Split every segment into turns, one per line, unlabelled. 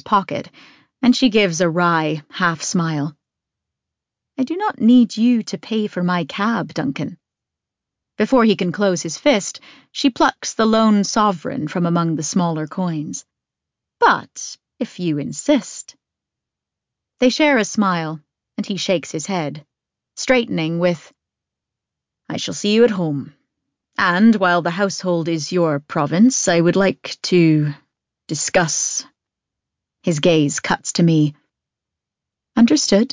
pocket, and she gives a wry half-smile. I do not need you to pay for my cab, Duncan. Before he can close his fist, she plucks the lone sovereign from among the smaller coins. But if you insist. They share a smile, and he shakes his head, straightening with, I shall see you at home. And while the household is your province, I would like to discuss. His gaze cuts to me. Understood.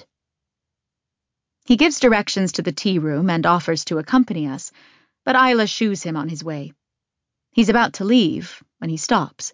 He gives directions to the tea room and offers to accompany us, but Isla shoos him on his way. He's about to leave when he stops.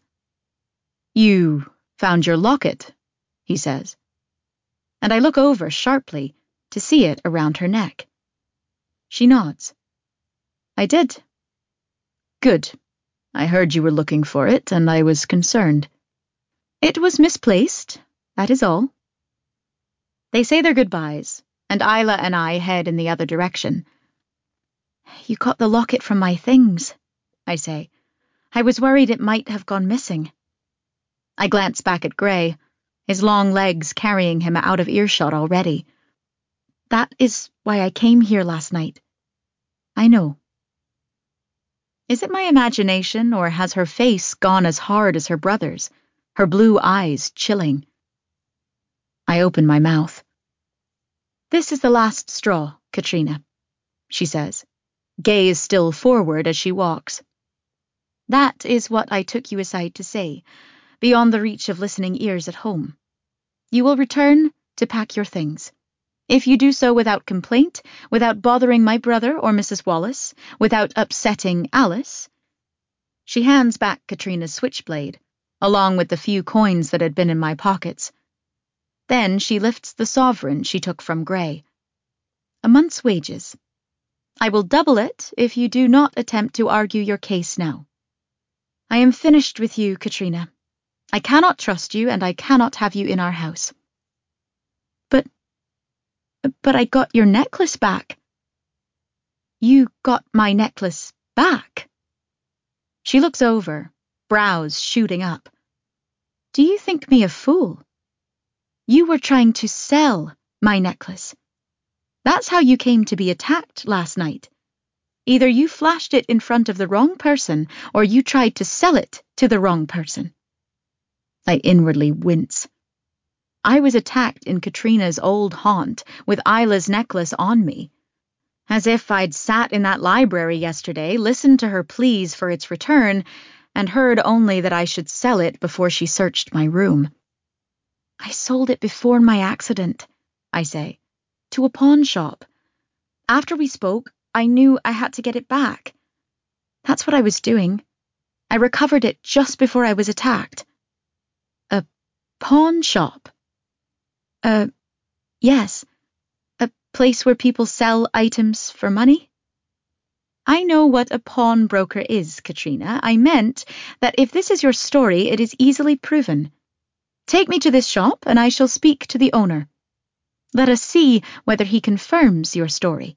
You found your locket, he says. And I look over sharply to see it around her neck. She nods. I did. Good. I heard you were looking for it, and I was concerned. It was misplaced, that is all. They say their goodbyes, and Isla and I head in the other direction. You got the locket from my things, I say. I was worried it might have gone missing. I glance back at Gray, his long legs carrying him out of earshot already. That is why I came here last night. I know. Is it my imagination, or has her face gone as hard as her brother's, her blue eyes chilling? I open my mouth. This is the last straw, Katrina, she says, gaze still forward as she walks. That is what I took you aside to say, beyond the reach of listening ears at home. You will return to pack your things. If you do so without complaint, without bothering my brother or Mrs. Wallace, without upsetting Alice. She hands back Katrina's switchblade, along with the few coins that had been in my pockets. Then she lifts the sovereign she took from Gray. A month's wages. I will double it if you do not attempt to argue your case now. I am finished with you, Katrina. I cannot trust you, and I cannot have you in our house. But I got your necklace back. You got my necklace back? She looks over, brows shooting up. Do you think me a fool? You were trying to sell my necklace. That's how you came to be attacked last night. Either you flashed it in front of the wrong person, or you tried to sell it to the wrong person. I inwardly wince. I was attacked in Katrina's old haunt, with Isla's necklace on me. As if I'd sat in that library yesterday, listened to her pleas for its return, and heard only that I should sell it before she searched my room. I sold it before my accident, I say, to a pawn shop. After we spoke, I knew I had to get it back. That's what I was doing. I recovered it just before I was attacked. A pawn shop? Yes. A place where people sell items for money? I know what a pawnbroker is, Katrina. I meant that if this is your story, it is easily proven. Take me to this shop, and I shall speak to the owner. Let us see whether he confirms your story.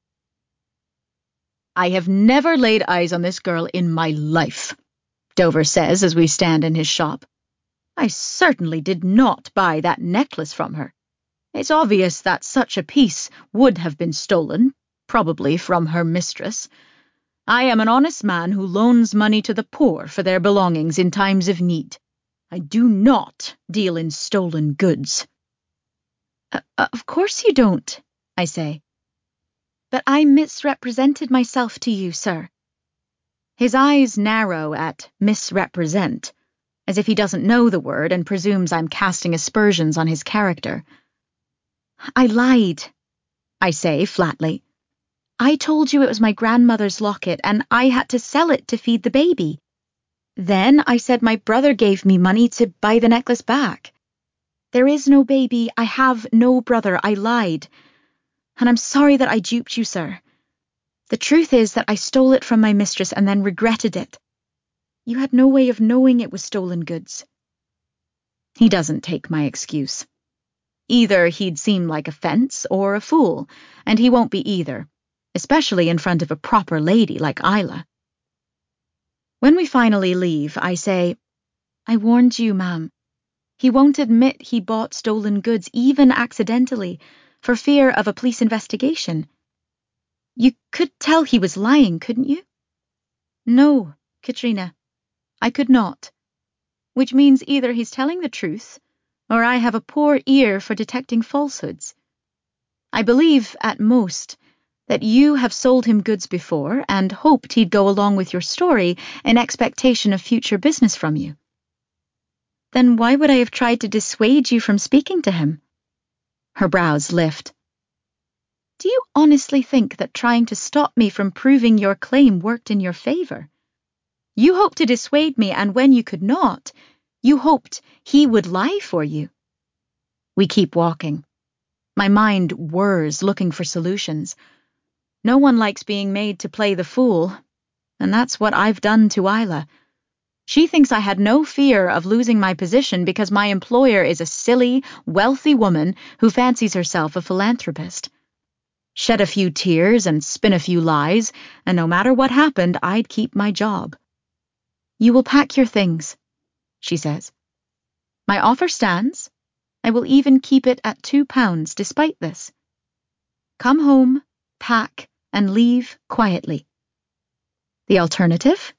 I have never laid eyes on this girl in my life, Dover says as we stand in his shop. I certainly did not buy that necklace from her. It's obvious that such a piece would have been stolen, probably from her mistress. I am an honest man who loans money to the poor for their belongings in times of need. I do not deal in stolen goods. Of course you don't, I say. But I misrepresented myself to you, sir. His eyes narrow at misrepresent, as if he doesn't know the word and presumes I'm casting aspersions on his character. I lied, I say flatly. I told you it was my grandmother's locket, and I had to sell it to feed the baby. Then I said my brother gave me money to buy the necklace back. There is no baby. I have no brother. I lied. And I'm sorry that I duped you, sir. The truth is that I stole it from my mistress and then regretted it. You had no way of knowing it was stolen goods. He doesn't take my excuse. Either he'd seem like a fence or a fool, and he won't be either, especially in front of a proper lady like Isla. When we finally leave, I say, I warned you, ma'am. He won't admit he bought stolen goods, even accidentally, for fear of a police investigation. You could tell he was lying, couldn't you? No, Katrina, I could not. Which means either he's telling the truth, or I have a poor ear for detecting falsehoods. I believe, at most, that you have sold him goods before and hoped he'd go along with your story in expectation of future business from you. Then why would I have tried to dissuade you from speaking to him? Her brows lift. Do you honestly think that trying to stop me from proving your claim worked in your favor? You hoped to dissuade me, and when you could not, you hoped he would lie for you. We keep walking. My mind whirs looking for solutions. No one likes being made to play the fool, and that's what I've done to Isla. She thinks I had no fear of losing my position because my employer is a silly, wealthy woman who fancies herself a philanthropist. Shed a few tears and spin a few lies, and no matter what happened, I'd keep my job. You will pack your things, she says. My offer stands. I will even keep it at £2 despite this. Come home, pack, and leave quietly. The alternative?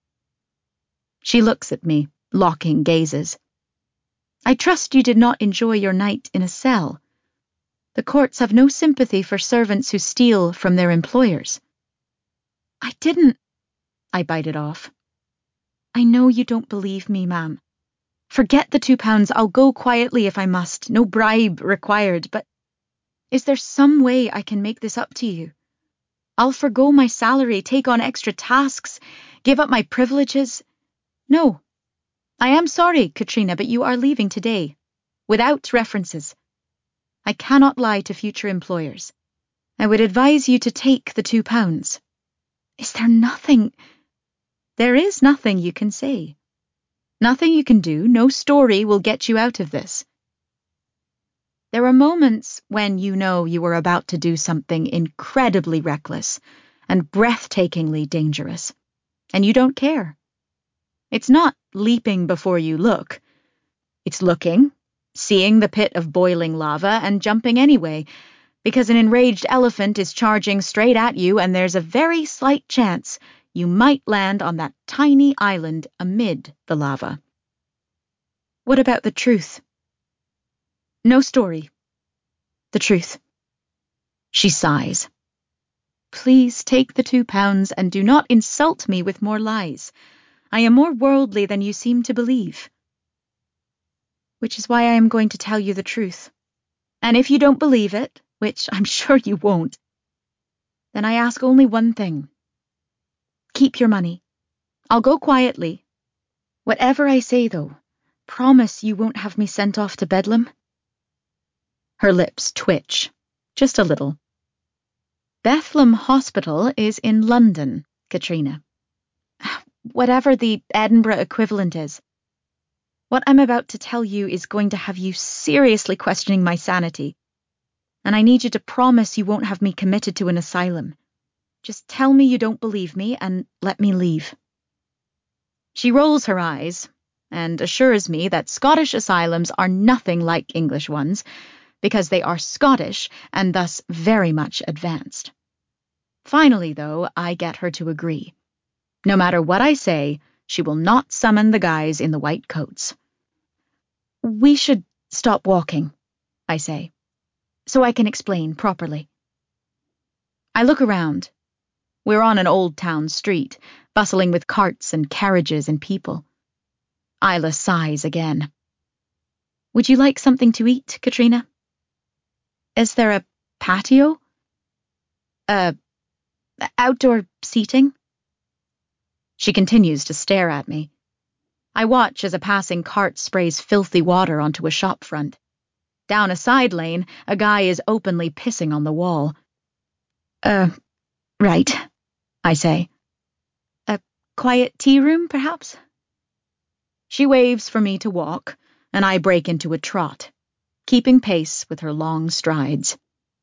She looks at me, locking gazes. I trust you did not enjoy your night in a cell. The courts have no sympathy for servants who steal from their employers. I didn't. I bite it off. I know you don't believe me, ma'am. Forget the £2. I'll go quietly if I must. No bribe required, but is there some way I can make this up to you? I'll forgo my salary, take on extra tasks, give up my privileges. No. I am sorry, Katrina, but you are leaving today, without references. I cannot lie to future employers. I would advise you to take the £2. Is there nothing? There is nothing you can say. Nothing you can do, no story will get you out of this. There are moments when you know you are about to do something incredibly reckless and breathtakingly dangerous, and you don't care. It's not leaping before you look. It's looking, seeing the pit of boiling lava, and jumping anyway, because an enraged elephant is charging straight at you and there's a very slight chance you might land on that tiny island amid the lava. What about the truth? No story. The truth. She sighs. Please take the £2 and do not insult me with more lies. I am more worldly than you seem to believe. Which is why I am going to tell you the truth. And if you don't believe it, which I'm sure you won't, then I ask only one thing. Keep your money. I'll go quietly. Whatever I say, though, promise you won't have me sent off to Bedlam. Her lips twitch, just a little. Bethlem Hospital is in London, Katrina. Whatever the Edinburgh equivalent is. What I'm about to tell you is going to have you seriously questioning my sanity, and I need you to promise you won't have me committed to an asylum. Just tell me you don't believe me and let me leave. She rolls her eyes and assures me that Scottish asylums are nothing like English ones, because they are Scottish and thus very much advanced. Finally, though, I get her to agree. No matter what I say, she will not summon the guys in the white coats. We should stop walking, I say, so I can explain properly. I look around. We're on an old town street, bustling with carts and carriages and people. Isla sighs again. Would you like something to eat, Katrina? Is there a patio? Outdoor seating? She continues to stare at me. I watch as a passing cart sprays filthy water onto a shop front. Down a side lane, a guy is openly pissing on the wall. Right, I say. A quiet tea room, perhaps? She waves for me to walk, and I break into a trot, keeping pace with her long strides.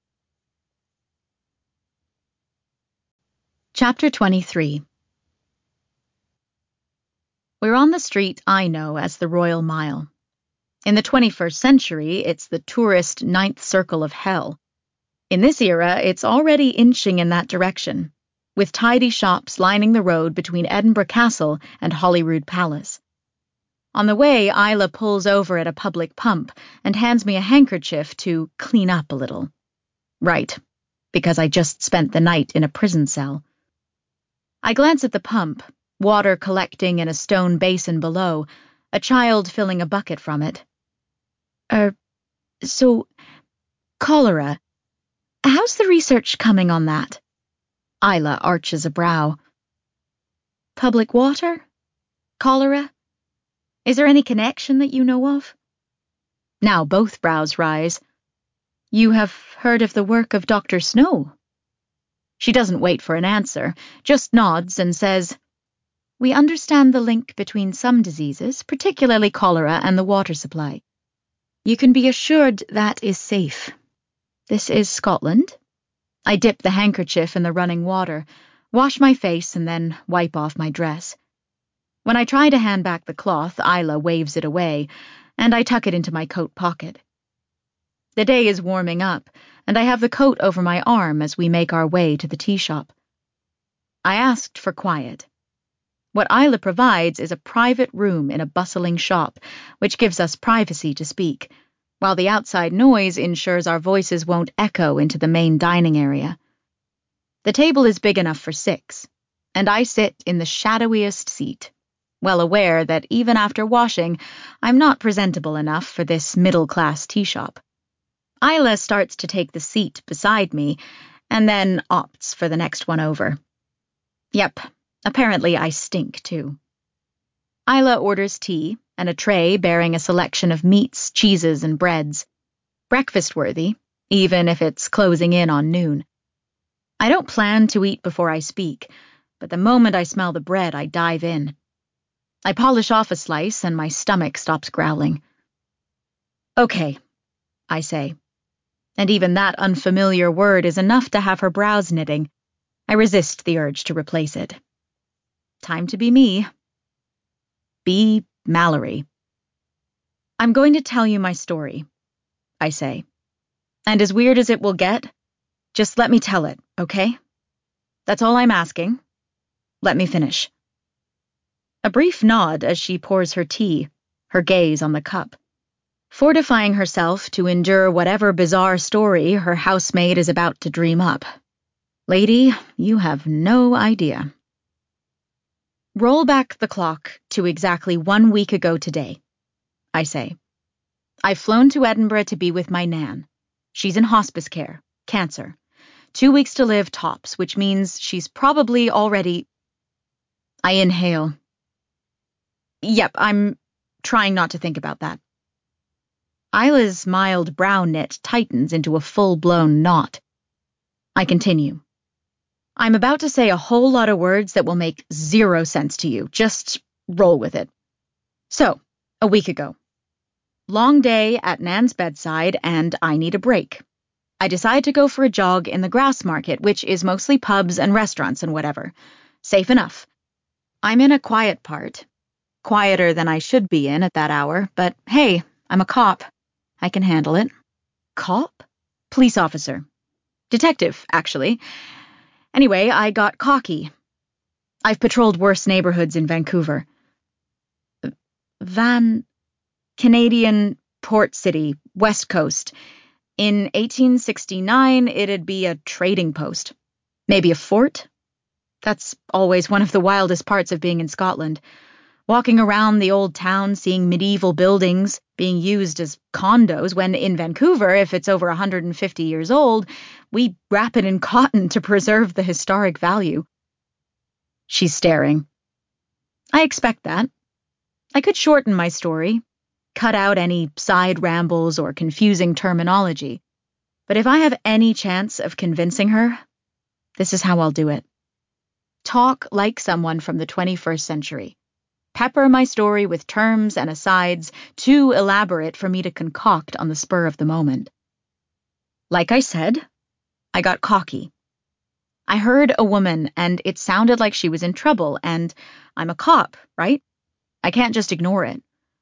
Chapter 23. We're on the street I know as the Royal Mile. In the 21st century, it's the tourist ninth circle of hell. In this era, it's already inching in that direction, with tidy shops lining the road between Edinburgh Castle and Holyrood Palace. On the way, Isla pulls over at a public pump and hands me a handkerchief to clean up a little. Right, because I just spent the night in a prison cell. I glance at the pump, water collecting in a stone basin below, a child filling a bucket from it. So, cholera. How's the research coming on that? Isla arches a brow. Public water? Cholera? Is there any connection that you know of? Now both brows rise. You have heard of the work of Dr. Snow? She doesn't wait for an answer, just nods and says, We understand the link between some diseases, particularly cholera, and the water supply. You can be assured that is safe. This is Scotland. I dip the handkerchief in the running water, wash my face, and then wipe off my dress. When I try to hand back the cloth, Isla waves it away, and I tuck it into my coat pocket. The day is warming up, and I have the coat over my arm as we make our way to the tea shop. I asked for quiet. What Isla provides is a private room in a bustling shop, which gives us privacy to speak, while the outside noise ensures our voices won't echo into the main dining area. The table is big enough for 6, and I sit in the shadowiest seat, well aware that even after washing, I'm not presentable enough for this middle-class tea shop. Isla starts to take the seat beside me, and then opts for the next one over. Yep. Apparently I stink, too. Isla orders tea and a tray bearing a selection of meats, cheeses, and breads. Breakfast-worthy, even if it's closing in on noon. I don't plan to eat before I speak, but the moment I smell the bread, I dive in. I polish off a slice and my stomach stops growling. Okay, I say. And even that unfamiliar word is enough to have her brows knitting. I resist the urge to replace it. Time to be me. Be Mallory. I'm going to tell you my story, I say. And as weird as it will get, just let me tell it, okay? That's all I'm asking. Let me finish. A brief nod as she pours her tea, her gaze on the cup, fortifying herself to endure whatever bizarre story her housemaid is about to dream up. Lady, you have no idea. Roll back the clock to exactly 1 week ago today, I say. I've flown to Edinburgh to be with my Nan. She's in hospice care, cancer. 2 weeks to live tops, which means she's probably already... I inhale. Yep, I'm trying not to think about that. Isla's mild brow knit tightens into a full-blown knot. I continue. I'm about to say a whole lot of words that will make 0 sense to you. Just roll with it. So, a week ago. Long day at Nan's bedside, and I need a break. I decide to go for a jog in the Grassmarket, which is mostly pubs and restaurants and whatever. Safe enough. I'm in a quiet part. Quieter than I should be in at that hour, but hey, I'm a cop. I can handle it. Cop? Police officer. Detective, actually. Anyway, I got cocky. I've patrolled worse neighborhoods in Vancouver. Canadian port city, West Coast. In 1869, it'd be a trading post. Maybe a fort? That's always one of the wildest parts of being in Scotland. Walking around the old town, seeing medieval buildings being used as condos, when in Vancouver, if it's over 150 years old, we wrap it in cotton to preserve the historic value. She's staring. I expect that. I could shorten my story, cut out any side rambles or confusing terminology, but if I have any chance of convincing her, this is how I'll do it. Talk like someone from the 21st century. Pepper my story with terms and asides too elaborate for me to concoct on the spur of the moment. Like I said, I got cocky. I heard a woman, and it sounded like she was in trouble, and I'm a cop, right? I can't just ignore it.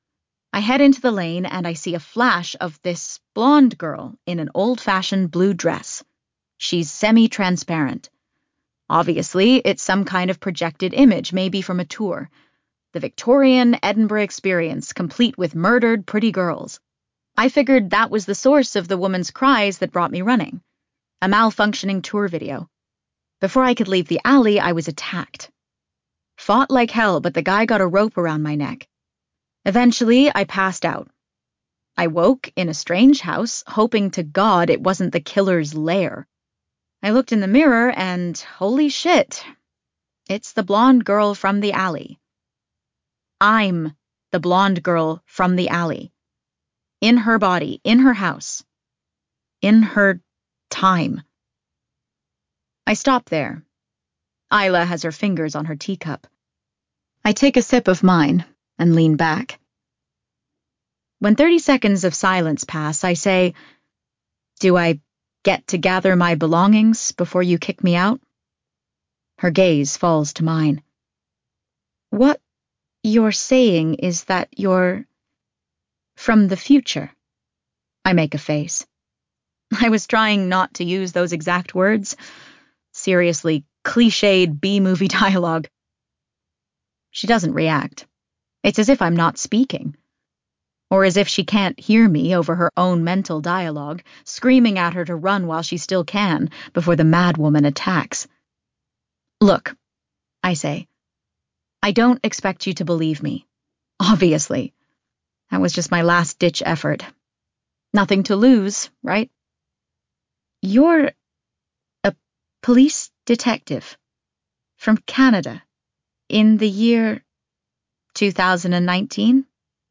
I head into the lane and I see a flash of this blonde girl in an old-fashioned blue dress. She's semi-transparent. Obviously, it's some kind of projected image, maybe from a tour. The Victorian Edinburgh experience, complete with murdered pretty girls. I figured that was the source of the woman's cries that brought me running. A malfunctioning tour video. Before I could leave the alley, I was attacked. Fought like hell, but the guy got a rope around my neck. Eventually, I passed out. I woke in a strange house, hoping to God it wasn't the killer's lair. I looked in the mirror and, holy shit, it's the blonde girl from the alley. I'm the blonde girl from the alley. In her body, in her house. In her time. I stop there. Isla has her fingers on her teacup. I take a sip of mine and lean back. When 30 seconds of silence pass, I say, "Do I get to gather my belongings before you kick me out?" Her gaze falls to mine. "What you're saying is that you're from the future." I make a face. I was trying not to use those exact words. Seriously, cliched B-movie dialogue. She doesn't react. It's as if I'm not speaking. Or as if she can't hear me over her own mental dialogue, screaming at her to run while she still can, before the madwoman attacks. "Look," I say, "I don't expect you to believe me. Obviously. That was just my last-ditch effort. Nothing to lose, right? You're a police detective from Canada in the year 2019?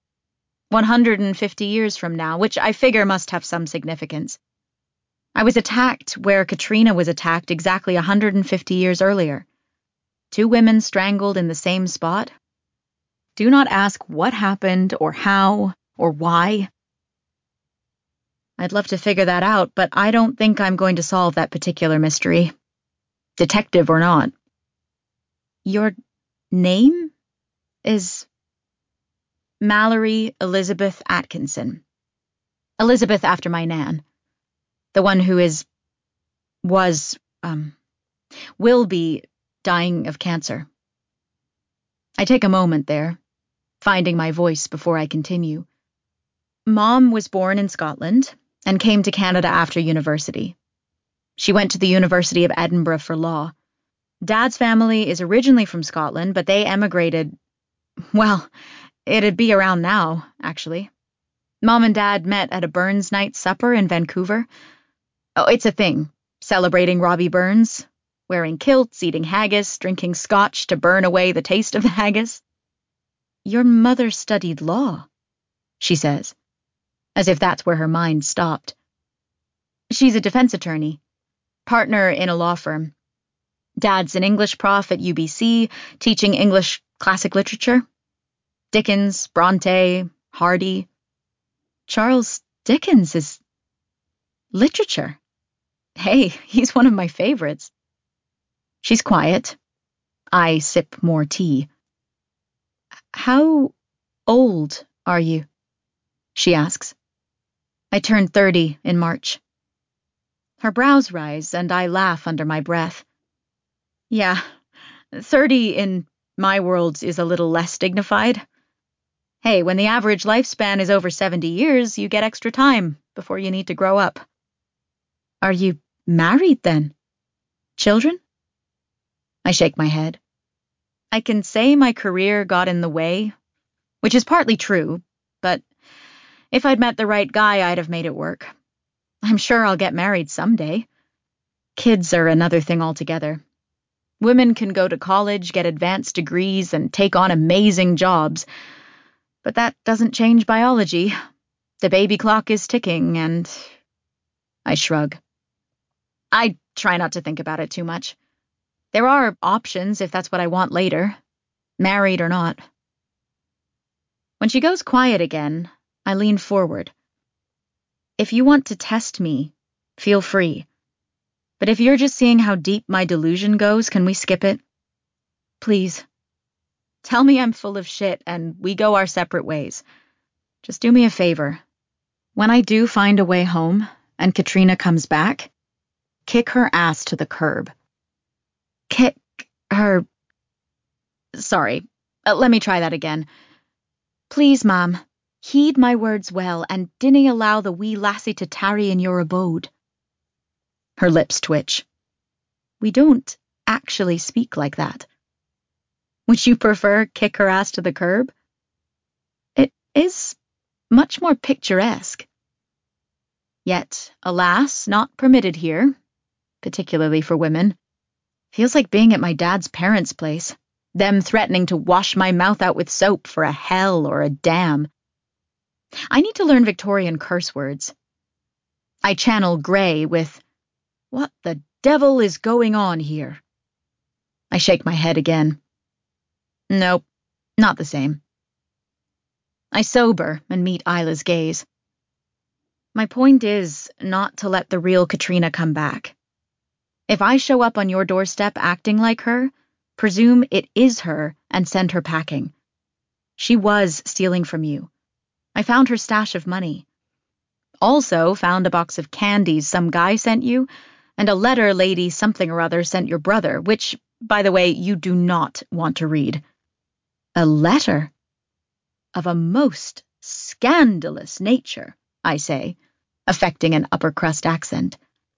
150 years from now, which I figure must have some significance. I was attacked where Katrina was attacked exactly 150 years earlier. 2 women strangled in the same spot. Do not ask what happened or how or why. I'd love to figure that out, but I don't think I'm going to solve that particular mystery. Detective or not. Your name is Mallory Elizabeth Atkinson. Elizabeth after my nan. The one who will be dying of cancer. I take a moment there, finding my voice before I continue. Mom was born in Scotland and came to Canada after university. She went to the University of Edinburgh for law. Dad's family is originally from Scotland, but they emigrated, well, it'd be around now, actually. Mom and Dad met at a Burns night supper in Vancouver. Oh, it's a thing, celebrating Robbie Burns, wearing kilts, eating haggis, drinking scotch to burn away the taste of the haggis. Your mother studied law, she says, as if that's where her mind stopped. She's a defense attorney, partner in a law firm. Dad's an English prof at UBC, teaching English classic literature. Dickens, Bronte, Hardy. Charles Dickens is literature. Hey, he's one of my favorites. She's quiet. I sip more tea. How old are you? She asks. I turned 30 in March. Her brows rise, and I laugh under my breath. Yeah, 30 in my world is a little less dignified. Hey, when the average lifespan is over 70 years, you get extra time before you need to grow up. Are you married then? Children? I shake my head. I can say my career got in the way, which is partly true, but if I'd met the right guy, I'd have made it work. I'm sure I'll get married someday. Kids are another thing altogether. Women can go to college, get advanced degrees, and take on amazing jobs. But that doesn't change biology. The baby clock is ticking, and I shrug. I try not to think about it too much. There are options if that's what I want later, married or not. When she goes quiet again, I lean forward. If you want to test me, feel free. But if you're just seeing how deep my delusion goes, can we skip it? Please. Tell me I'm full of shit and we go our separate ways. Just do me a favor. When I do find a way home, and Katrina comes back, kick her ass to the curb. Kick her... Sorry, let me try that again. Please, ma'am, heed my words well, and dinna allow the wee lassie to tarry in your abode. Her lips twitch. We don't actually speak like that. Would you prefer kick her ass to the curb? It is much more picturesque. Yet, alas, not permitted here, particularly for women. Feels like being at my dad's parents' place, them threatening to wash my mouth out with soap for a hell or a damn. I need to learn Victorian curse words. I channel Grey with, "What the devil is going on here?" I shake my head again. Nope, not the same. I sober and meet Isla's gaze. My point is not to let the real Katrina come back. If I show up on your doorstep acting like her, presume it is her and send her packing. She was stealing from you. I found her stash of money. Also found a box of candies some guy sent you, and a letter lady something or other sent your brother, which, by the way, you do not want to read. A letter? Of a most scandalous nature, I say, affecting an upper-crust accent.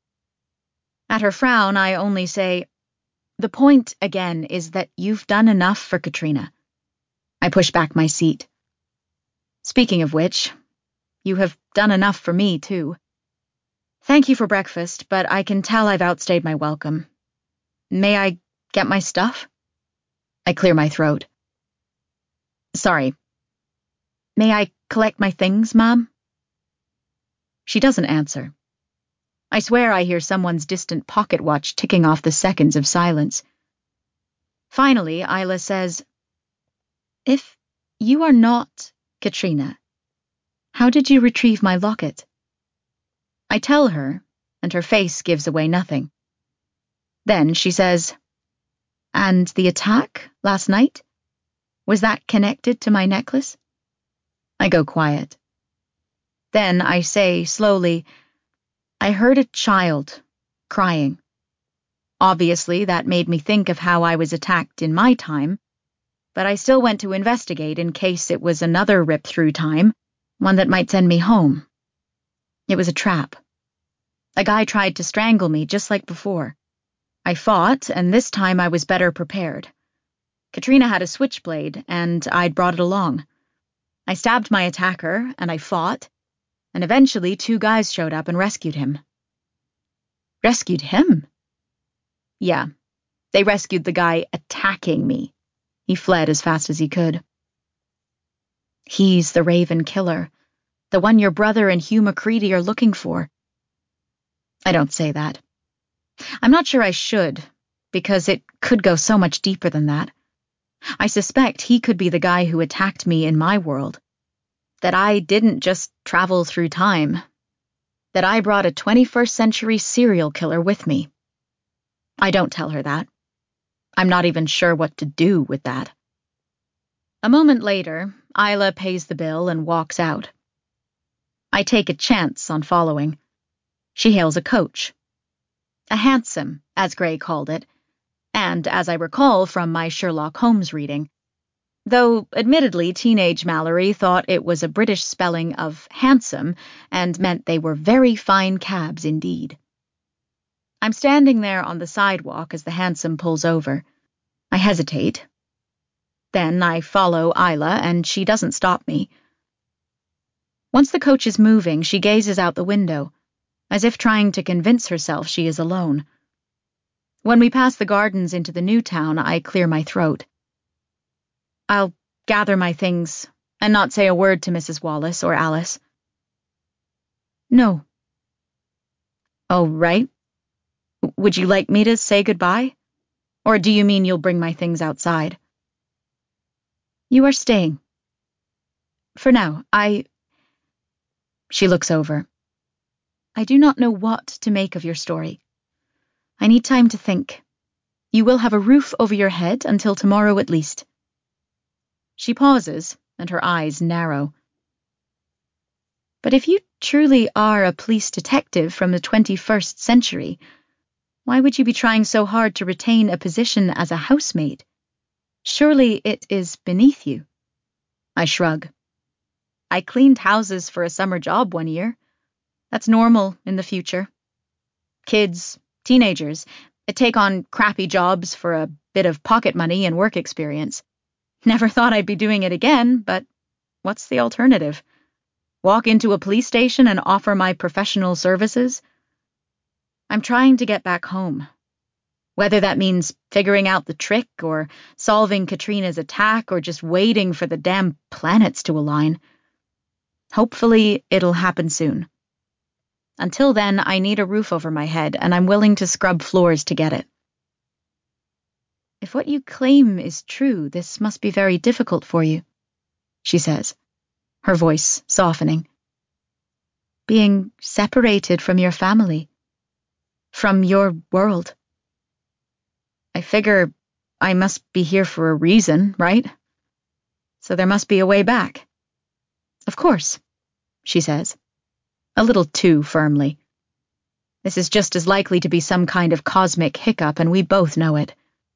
At her frown, I only say, the point, again, is that you've done enough for Katrina. I push back my seat. Speaking of which, you have done enough for me, too. Thank you for breakfast, but I can tell I've outstayed my welcome. May I get my stuff? I clear my throat. Sorry. May I collect my things, Mom? She doesn't answer. I swear I hear someone's distant pocket watch ticking off the seconds of silence. Finally, Isla says, If you are not Katrina, how did you retrieve my locket? I tell her, and her face gives away nothing. Then she says, And the attack last night? Was that connected to my necklace? I go quiet. Then I say slowly, I heard a child crying. Obviously, that made me think of how I was attacked in my time, but I still went to investigate in case it was another rip-through time, one that might send me home. It was a trap. A guy tried to strangle me just like before. I fought, and this time I was better prepared. Katrina had a switchblade, and I'd brought it along. I stabbed my attacker, and I fought, and eventually 2 guys showed up and rescued him. Rescued him? Yeah, they rescued the guy attacking me. He fled as fast as he could. He's the Raven Killer, the one your brother and Hugh McCready are looking for. I don't say that. I'm not sure I should, because it could go so much deeper than that. I suspect he could be the guy who attacked me in my world. That I didn't just travel through time. That I brought a 21st century serial killer with me. I don't tell her that. I'm not even sure what to do with that. A moment later, Isla pays the bill and walks out. I take a chance on following. She hails a coach. A hansom, as Grey called it, and as I recall from my Sherlock Holmes reading, though admittedly teenage Mallory thought it was a British spelling of handsome and meant they were very fine cabs indeed. I'm standing there on the sidewalk as the hansom pulls over. I hesitate. Then I follow Isla, and she doesn't stop me. Once the coach is moving, she gazes out the window, as if trying to convince herself she is alone. When we pass the gardens into the new town, I clear my throat. I'll gather my things and not say a word to Mrs. Wallace or Alice. No. Oh, right. Would you like me to say goodbye? Or do you mean you'll bring my things outside? You are staying. For now, She looks over. I do not know what to make of your story. I need time to think. You will have a roof over your head until tomorrow at least. She pauses, and her eyes narrow. But if you truly are a police detective from the 21st century, why would you be trying so hard to retain a position as a housemaid? Surely it is beneath you. I shrug. I cleaned houses for a summer job one year. That's normal in the future. Kids, teenagers, take on crappy jobs for a bit of pocket money and work experience. Never thought I'd be doing it again, but what's the alternative? Walk into a police station and offer my professional services? I'm trying to get back home. Whether that means figuring out the trick or solving Katrina's attack or just waiting for the damn planets to align. Hopefully, it'll happen soon. Until then, I need a roof over my head, and I'm willing to scrub floors to get it. If what you claim is true, this must be very difficult for you, she says, her voice softening. Being separated from your family, from your world. I figure I must be here for a reason, right? So there must be a way back. Of course, she says, a little too firmly. This is just as likely to be some kind of cosmic hiccup, and we both know it.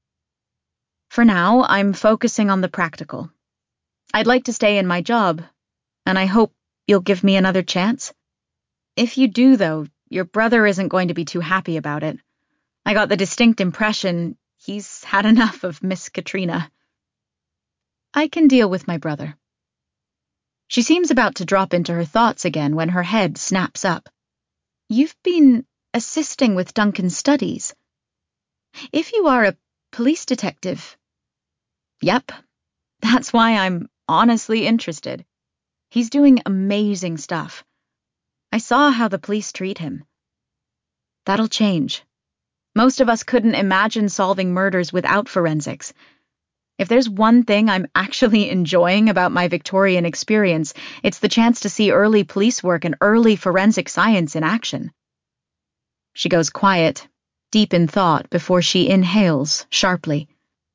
For now, I'm focusing on the practical. I'd like to stay in my job, and I hope you'll give me another chance. If you do, though, your brother isn't going to be too happy about it. I got the distinct impression he's had enough of Miss Katrina. I can deal with my brother. She seems about to drop into her thoughts again when her head snaps up. You've been assisting with Duncan's studies. If you are a police detective... Yep, that's why I'm honestly interested. He's doing amazing stuff. I saw how the police treat him. That'll change. Most of us couldn't imagine solving murders without forensics. If there's one thing I'm actually enjoying about my Victorian experience, it's the chance to see early police work and early forensic science in action. She goes quiet, deep in thought, before she inhales sharply.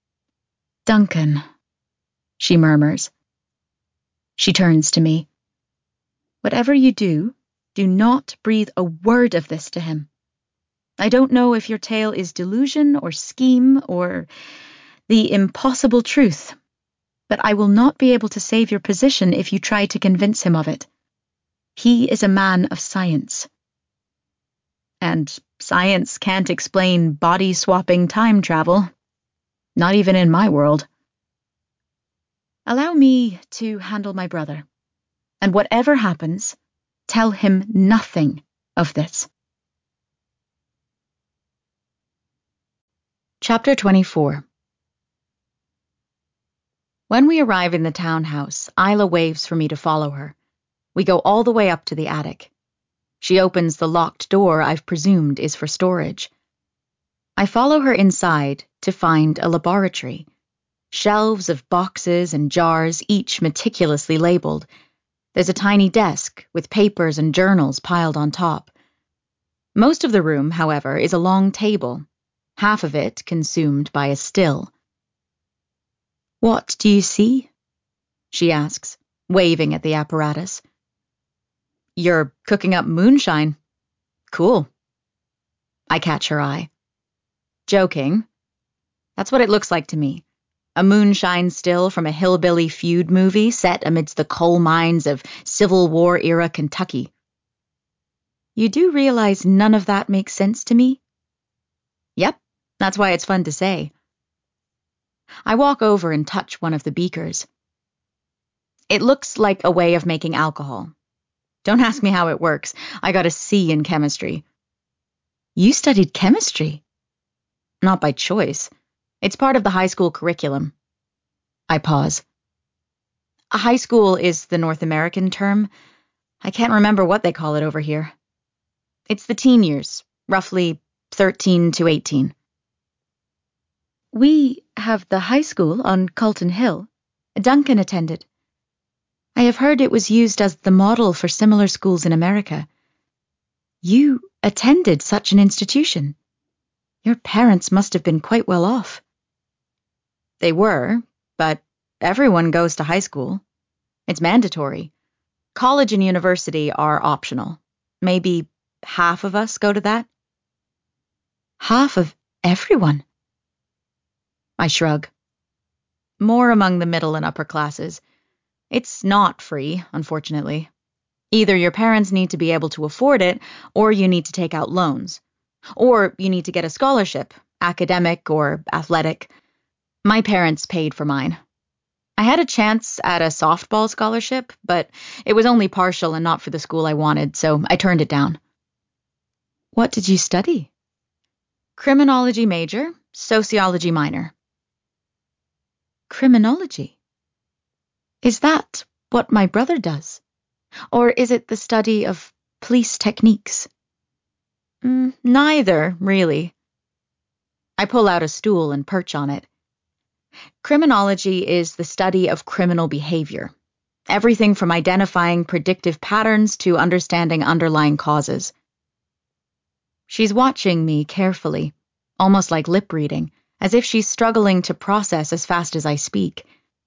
Duncan, she murmurs. She turns to me. Whatever you do, do not breathe a word of this to him. I don't know if your tale is delusion or scheme or the impossible truth, but I will not be able to save your position if you try to convince him of it. He is a man of science. And science can't explain body-swapping time travel. Not even in my world. Allow me to handle my brother. And whatever happens, tell him nothing of this. Chapter 24. When we arrive in the townhouse, Isla waves for me to follow her. We go all the way up to the attic. She opens the locked door I've presumed is for storage. I follow her inside to find a laboratory. Shelves of boxes and jars, each meticulously labeled. There's a tiny desk with papers and journals piled on top. Most of the room, however, is a long table, half of it consumed by a still. What do you see? She asks, waving at the apparatus. You're cooking up moonshine. Cool. I catch her eye. Joking. That's what it looks like to me. A moonshine still from a hillbilly feud movie set amidst the coal mines of Civil War-era Kentucky. You do realize none of that makes sense to me? Yep, that's why it's fun to say. I walk over and touch one of the beakers. It looks like a way of making alcohol. Don't ask me how it works. I got a C in chemistry. You studied chemistry? Not by choice. It's part of the high school curriculum. I pause. A high school is the North American term. I can't remember what they call it over here. It's the teen years, roughly 13 to 18. We have the high school on Colton Hill. Duncan attended. I have heard it was used as the model for similar schools in America. You attended such an institution. Your parents must have been quite well off. They were, but everyone goes to high school. It's mandatory. College and university are optional. Maybe half of us go to that. Half of everyone? I shrug. More among the middle and upper classes. It's not free, unfortunately. Either your parents need to be able to afford it, or you need to take out loans. Or you need to get a scholarship, academic or athletic. My parents paid for mine. I had a chance at a softball scholarship, but it was only partial and not for the school I wanted, so I turned it down. What did you study? Criminology major, sociology minor. Criminology? Is that what my brother does? Or is it the study of police techniques? Neither, really. I pull out a stool and perch on it. Criminology is the study of criminal behavior. Everything from identifying predictive patterns to understanding underlying causes. She's watching me carefully, almost like lip reading, as if she's struggling to process as fast as I speak.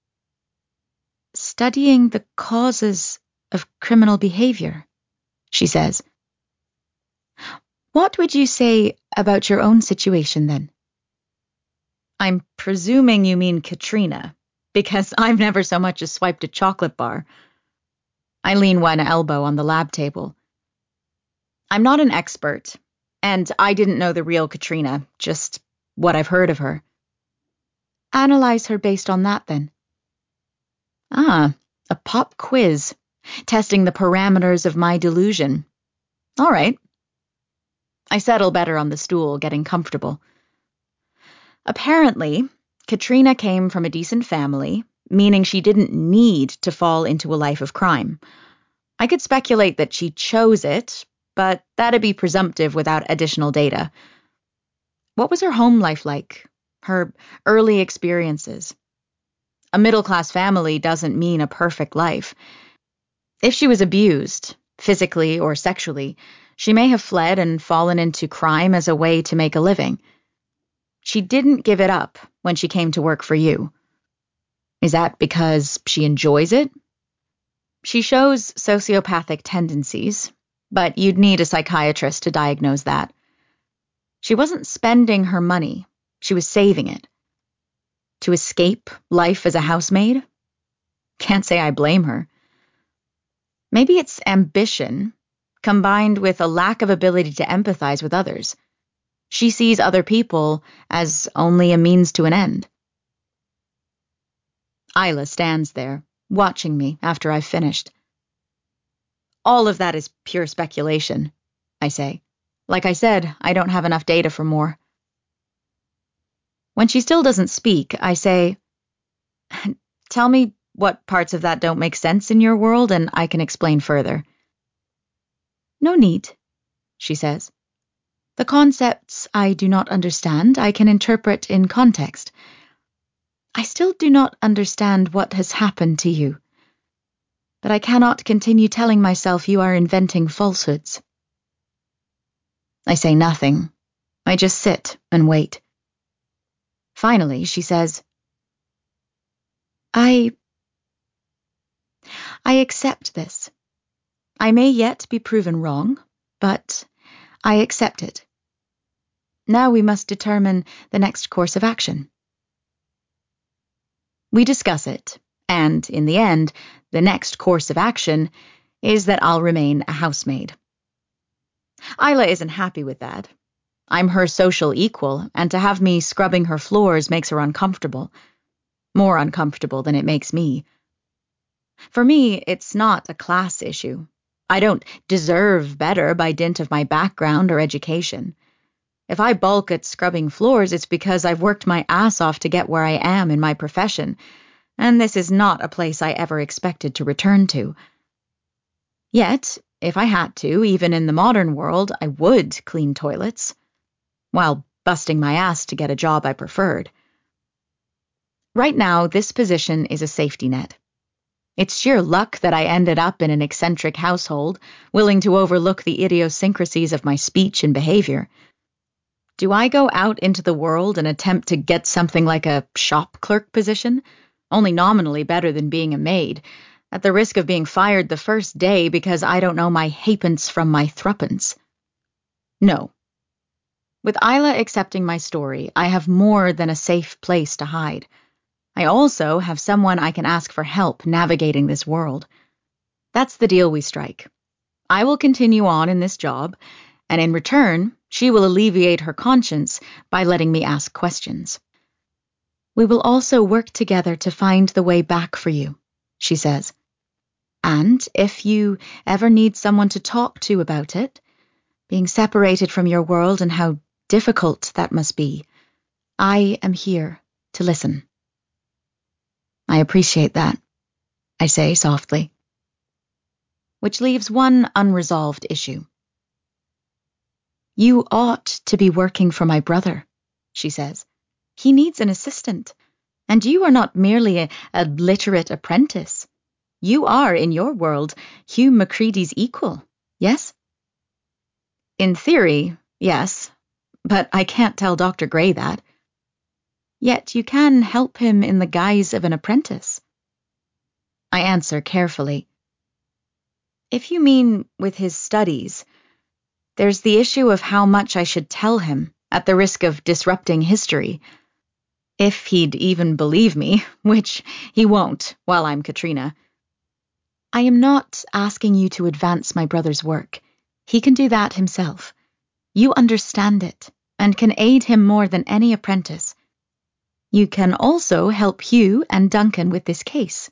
Studying the causes of criminal behavior, she says. What would you say about your own situation, then? I'm presuming you mean Katrina, because I've never so much as swiped a chocolate bar. I lean one elbow on the lab table. I'm not an expert, and I didn't know the real Katrina, just what I've heard of her. Analyze her based on that, then. Ah, a pop quiz, testing the parameters of my delusion. All right. I settle better on the stool, getting comfortable. Apparently, Katrina came from a decent family, meaning she didn't need to fall into a life of crime. I could speculate that she chose it, but that'd be presumptive without additional data. What was her home life like? Her early experiences? A middle-class family doesn't mean a perfect life. If she was abused, physically or sexually, she may have fled and fallen into crime as a way to make a living. She didn't give it up when she came to work for you. Is that because she enjoys it? She shows sociopathic tendencies, but you'd need a psychiatrist to diagnose that. She wasn't spending her money, she was saving it. To escape life as a housemaid? Can't say I blame her. Maybe it's ambition, combined with a lack of ability to empathize with others. She sees other people as only a means to an end. Isla stands there, watching me after I've finished. All of that is pure speculation, I say. Like I said, I don't have enough data for more. When she still doesn't speak, I say, tell me what parts of that don't make sense in your world, and I can explain further. No need, she says. The concepts I do not understand, I can interpret in context. I still do not understand what has happened to you, but I cannot continue telling myself you are inventing falsehoods. I say nothing. I just sit and wait. Finally, she says, I accept this. I may yet be proven wrong, but I accept it. Now we must determine the next course of action. We discuss it, and in the end, the next course of action is that I'll remain a housemaid. Isla isn't happy with that. I'm her social equal, and to have me scrubbing her floors makes her uncomfortable. More uncomfortable than it makes me. For me, it's not a class issue. I don't deserve better by dint of my background or education. If I balk at scrubbing floors, it's because I've worked my ass off to get where I am in my profession, and this is not a place I ever expected to return to. Yet, if I had to, even in the modern world, I would clean toilets, while busting my ass to get a job I preferred. Right now, this position is a safety net. It's sheer luck that I ended up in an eccentric household, willing to overlook the idiosyncrasies of my speech and behavior. Do I go out into the world and attempt to get something like a shop clerk position, only nominally better than being a maid, at the risk of being fired the first day because I don't know my halfpence from my threepence. No. With Isla accepting my story, I have more than a safe place to hide. I also have someone I can ask for help navigating this world. That's the deal we strike. I will continue on in this job, and in return, she will alleviate her conscience by letting me ask questions. We will also work together to find the way back for you, she says. And if you ever need someone to talk to about it, being separated from your world and how difficult that must be, I am here to listen. I appreciate that, I say softly. Which leaves one unresolved issue. You ought to be working for my brother, she says. He needs an assistant, and you are not merely a literate apprentice. You are, in your world, Hugh Macready's equal, yes? In theory, yes, but I can't tell Dr. Gray that. Yet you can help him in the guise of an apprentice. I answer carefully. If you mean with his studies, there's the issue of how much I should tell him at the risk of disrupting history. If he'd even believe me, which he won't while I'm Katrina. I am not asking you to advance my brother's work. He can do that himself. You understand it and can aid him more than any apprentice. You can also help Hugh and Duncan with this case.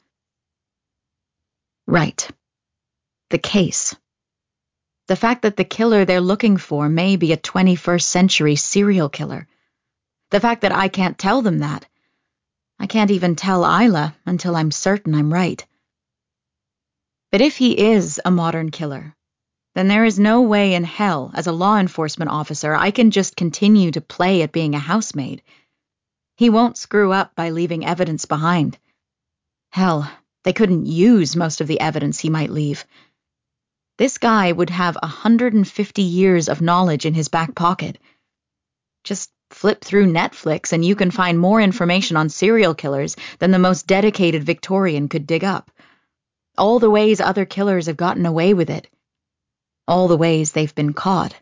Right. The case. The fact that the killer they're looking for may be a 21st century serial killer. The fact that I can't tell them that. I can't even tell Isla until I'm certain I'm right. But if he is a modern killer, then there is no way in hell, as a law enforcement officer, I can just continue to play at being a housemaid. He won't screw up by leaving evidence behind. Hell, they couldn't use most of the evidence he might leave. This guy would have 150 years of knowledge in his back pocket. Just flip through Netflix and you can find more information on serial killers than the most dedicated Victorian could dig up. All the ways other killers have gotten away with it. All the ways they've been caught.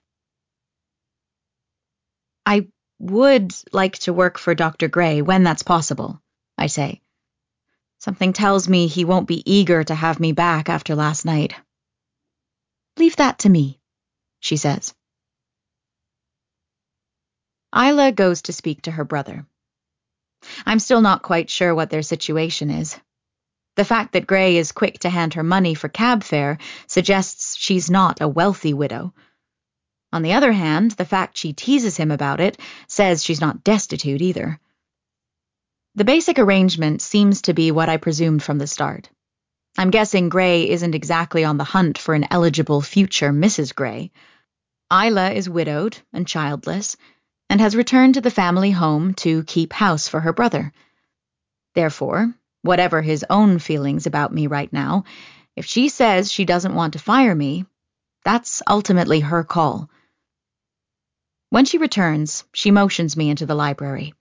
I would like to work for Dr. Gray when that's possible, I say. Something tells me he won't be eager to have me back after last night. Leave that to me, she says. Isla goes to speak to her brother. I'm still not quite sure what their situation is. The fact that Gray is quick to hand her money for cab fare suggests she's not a wealthy widow. On the other hand, the fact she teases him about it says she's not destitute either. The basic arrangement seems to be what I presumed from the start. I'm guessing Gray isn't exactly on the hunt for an eligible future Mrs. Gray. Isla is widowed and childless, and has returned to the family home to keep house for her brother. Therefore, whatever his own feelings about me right now, if she says she doesn't want to fire me, that's ultimately her call. When she returns, she motions me into the library.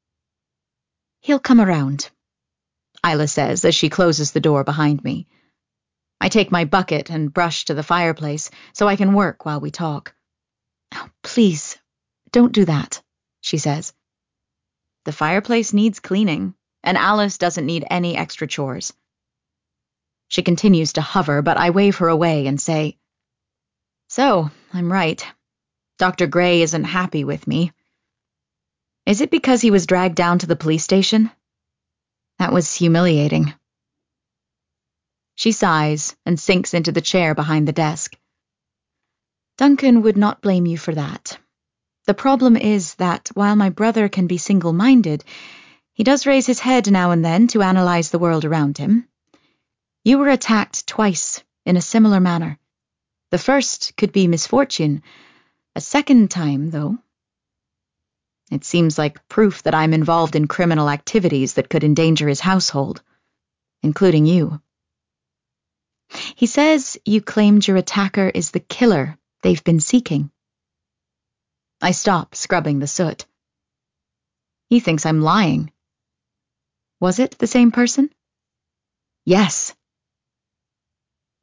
He'll come around, Isla says as she closes the door behind me. I take my bucket and brush to the fireplace so I can work while we talk. Oh, please, don't do that, she says. The fireplace needs cleaning, and Alice doesn't need any extra chores. She continues to hover, but I wave her away and say, So, I'm right. Dr. Gray isn't happy with me. Is it because he was dragged down to the police station? That was humiliating. She sighs and sinks into the chair behind the desk. Duncan would not blame you for that. The problem is that while my brother can be single-minded, he does raise his head now and then to analyze the world around him. You were attacked twice in a similar manner. The first could be misfortune. A second time, though. It seems like proof that I'm involved in criminal activities that could endanger his household, including you. He says you claimed your attacker is the killer they've been seeking. I stop scrubbing the soot. He thinks I'm lying. Was it the same person? Yes.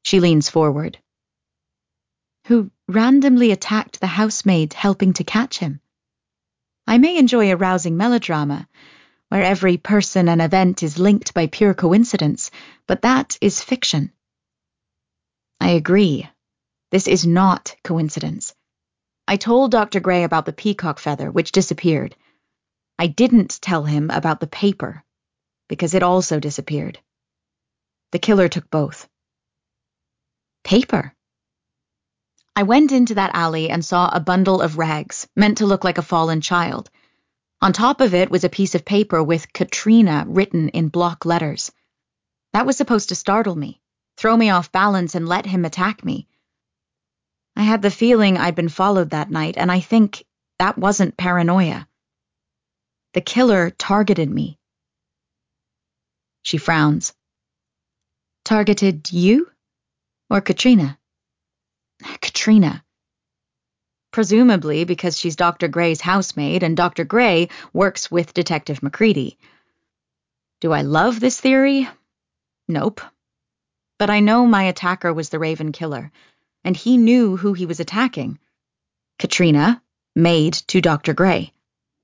She leans forward. Who randomly attacked the housemaid helping to catch him. I may enjoy a rousing melodrama, where every person and event is linked by pure coincidence, but that is fiction. I agree. This is not coincidence. I told Dr. Gray about the peacock feather, which disappeared. I didn't tell him about the paper, because it also disappeared. The killer took both. Paper? I went into that alley and saw a bundle of rags, meant to look like a fallen child. On top of it was a piece of paper with Katrina written in block letters. That was supposed to startle me, throw me off balance, and let him attack me. I had the feeling I'd been followed that night, and I think that wasn't paranoia. The killer targeted me. She frowns. Targeted you? Or Katrina? Katrina. Presumably because she's Dr. Gray's housemaid, and Dr. Gray works with Detective Macready. Do I love this theory? Nope. But I know my attacker was the Raven Killer, and he knew who he was attacking. Katrina, maid to Dr. Gray.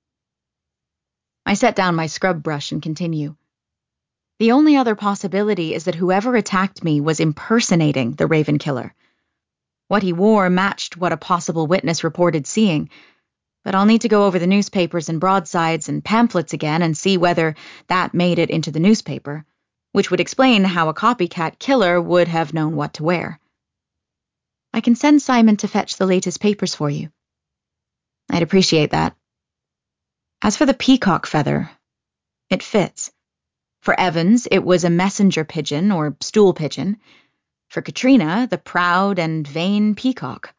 I set down my scrub brush and continue. The only other possibility is that whoever attacked me was impersonating the Raven Killer. What he wore matched what a possible witness reported seeing, but I'll need to go over the newspapers and broadsides and pamphlets again and see whether that made it into the newspaper, which would explain how a copycat killer would have known what to wear. I can send Simon to fetch the latest papers for you. I'd appreciate that. As for the peacock feather, it fits. For Evans, it was a messenger pigeon or stool pigeon. For Katrina, the proud and vain peacock.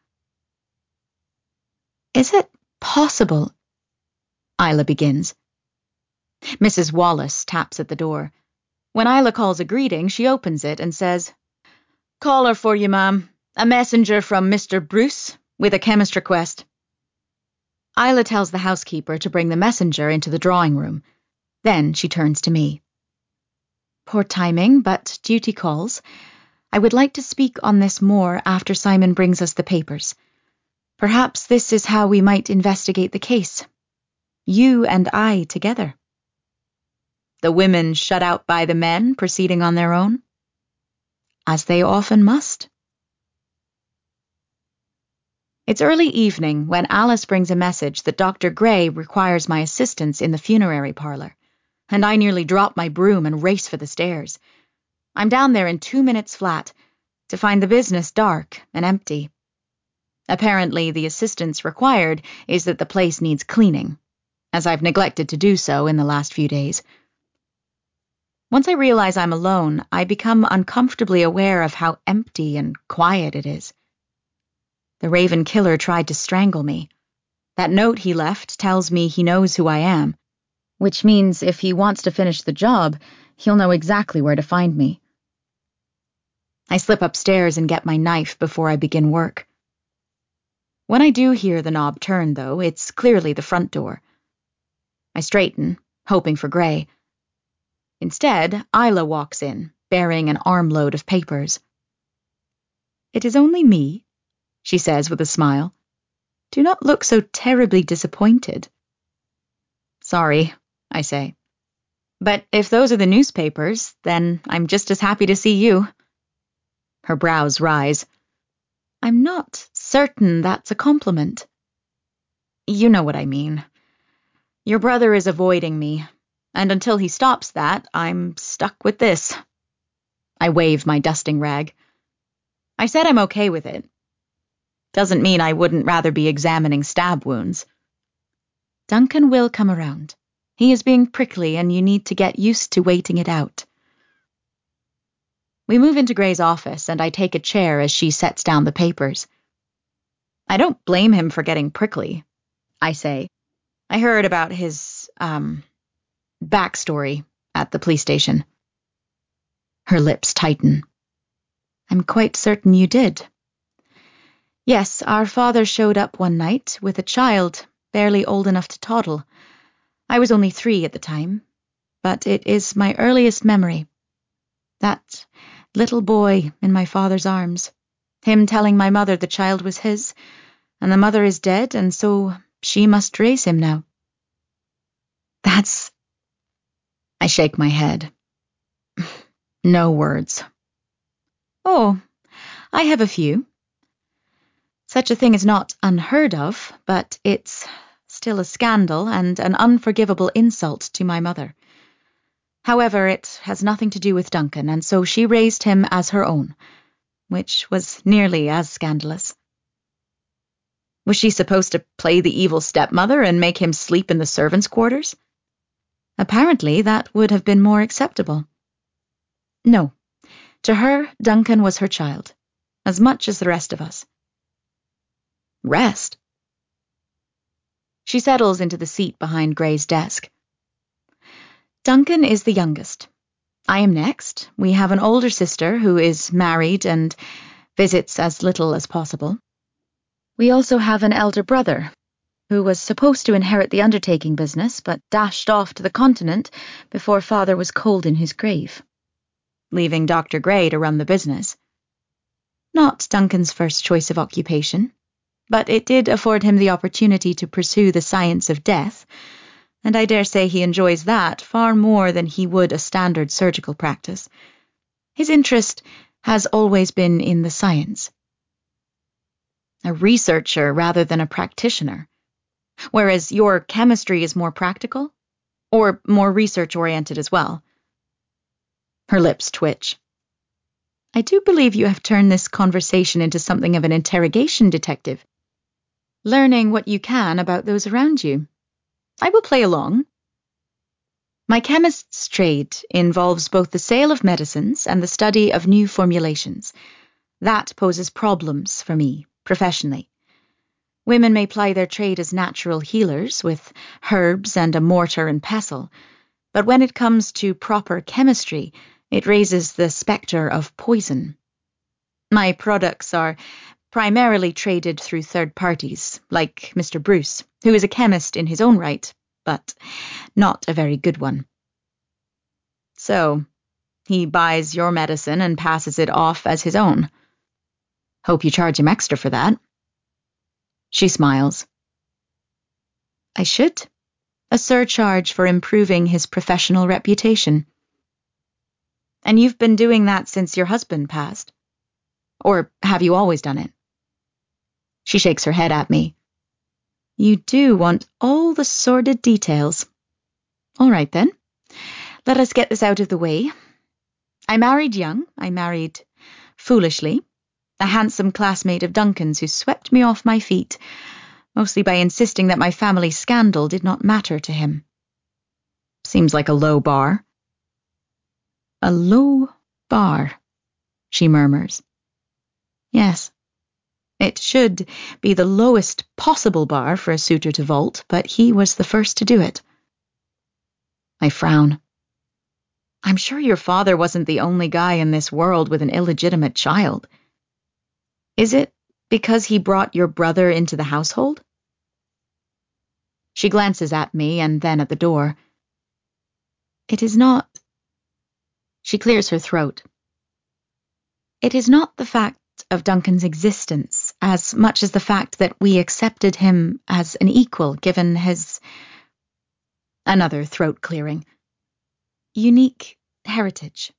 Is it possible? Isla begins. Mrs. Wallace taps at the door. When Isla calls a greeting, she opens it and says, Caller for you, ma'am. A messenger from Mr. Bruce with a chemist request. Isla tells the housekeeper to bring the messenger into the drawing room. Then she turns to me. Poor timing, but duty calls. I would like to speak on this more after Simon brings us the papers. Perhaps this is how we might investigate the case. You and I together. The women shut out by the men proceeding on their own? As they often must. It's early evening when Alice brings a message that Dr. Gray requires my assistance in the funerary parlor, and I nearly drop my broom and race for the stairs. I'm down there in 2 minutes flat, to find the business dark and empty. Apparently, the assistance required is that the place needs cleaning, as I've neglected to do so in the last few days. Once I realize I'm alone, I become uncomfortably aware of how empty and quiet it is. The Raven Killer tried to strangle me. That note he left tells me he knows who I am, which means if he wants to finish the job, he'll know exactly where to find me. I slip upstairs and get my knife before I begin work. When I do hear the knob turn, though, it's clearly the front door. I straighten, hoping for Gray. Instead, Isla walks in, bearing an armload of papers. It is only me, she says with a smile. Do not look so terribly disappointed. Sorry, I say. But if those are the newspapers, then I'm just as happy to see you. Her brows rise. I'm not certain that's a compliment. You know what I mean. Your brother is avoiding me, and until he stops that, I'm stuck with this. I wave my dusting rag. I said I'm okay with it. Doesn't mean I wouldn't rather be examining stab wounds. Duncan will come around. He is being prickly, and you need to get used to waiting it out. We move into Gray's office, and I take a chair as she sets down the papers. I don't blame him for getting prickly, I say. I heard about his, backstory at the police station. Her lips tighten. I'm quite certain you did. Yes, our father showed up one night with a child, barely old enough to toddle. I was only 3 at the time, but it is my earliest memory. That little boy in my father's arms, him telling my mother the child was his, and the mother is dead, and so she must raise him now. That's... I shake my head. No words. Oh, I have a few. Such a thing is not unheard of, but it's still a scandal and an unforgivable insult to my mother. However, it has nothing to do with Duncan, and so she raised him as her own, which was nearly as scandalous. Was she supposed to play the evil stepmother and make him sleep in the servants' quarters? Apparently, that would have been more acceptable. No, to her, Duncan was her child, as much as the rest of us. Rest? She settles into the seat behind Gray's desk. Duncan is the youngest. I am next. We have an older sister who is married and visits as little as possible. We also have an elder brother who was supposed to inherit the undertaking business but dashed off to the continent before father was cold in his grave, leaving Dr. Gray to run the business. Not Duncan's first choice of occupation, but it did afford him the opportunity to pursue the science of death, and I dare say he enjoys that far more than he would a standard surgical practice. His interest has always been in the science. A researcher rather than a practitioner, whereas your chemistry is more practical, or more research-oriented as well. Her lips twitch. I do believe you have turned this conversation into something of an interrogation detective, learning what you can about those around you. I will play along. My chemist's trade involves both the sale of medicines and the study of new formulations. That poses problems for me, professionally. Women may ply their trade as natural healers with herbs and a mortar and pestle, but when it comes to proper chemistry, it raises the spectre of poison. My products are primarily traded through third parties, like Mr. Bruce, who is a chemist in his own right, but not a very good one. So, he buys your medicine and passes it off as his own. Hope you charge him extra for that. She smiles. I should. A surcharge for improving his professional reputation. And you've been doing that since your husband passed? Or have you always done it? She shakes her head at me. You do want all the sordid details. All right, then. Let us get this out of the way. I married young. I married foolishly. A handsome classmate of Duncan's who swept me off my feet, mostly by insisting that my family scandal did not matter to him. Seems like a low bar. A low bar, she murmurs. Yes. It should be the lowest possible bar for a suitor to vault, but he was the first to do it. I frown. I'm sure your father wasn't the only guy in this world with an illegitimate child. Is it because he brought your brother into the household? She glances at me and then at the door. It is not... She clears her throat. It is not the fact of Duncan's existence as much as the fact that we accepted him as an equal given his... Another throat clearing. Unique heritage.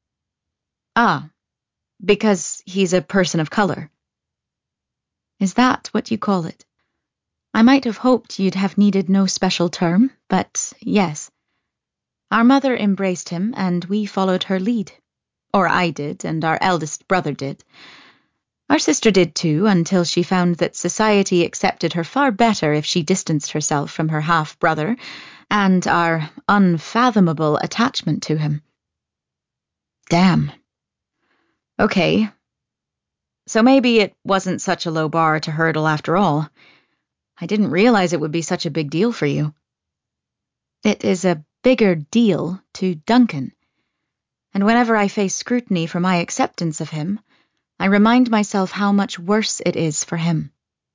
Ah, because he's a person of color. Is that what you call it? I might have hoped you'd have needed no special term, but yes. Our mother embraced him, and we followed her lead. Or I did, and our eldest brother did. Our sister did too, until she found that society accepted her far better if she distanced herself from her half-brother and our unfathomable attachment to him. Damn. Okay. So maybe it wasn't such a low bar to hurdle after all. I didn't realize it would be such a big deal for you. It is a bigger deal to Duncan, and whenever I face scrutiny for my acceptance of him, I remind myself how much worse it is for him.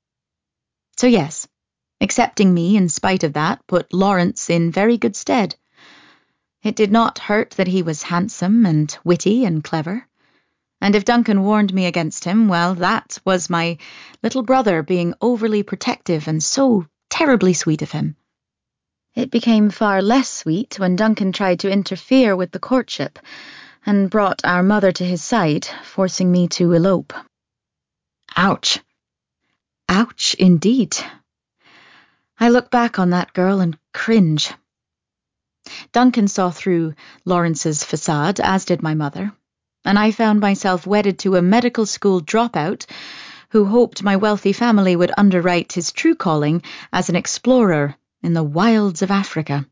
So yes, accepting me in spite of that put Lawrence in very good stead. It did not hurt that he was handsome and witty and clever. And if Duncan warned me against him, well, that was my little brother being overly protective and so terribly sweet of him. It became far less sweet when Duncan tried to interfere with the courtship and brought our mother to his side, forcing me to elope. Ouch. Ouch, indeed. I look back on that girl and cringe. Duncan saw through Lawrence's facade, as did my mother, and I found myself wedded to a medical school dropout who hoped my wealthy family would underwrite his true calling as an explorer in the wilds of Africa.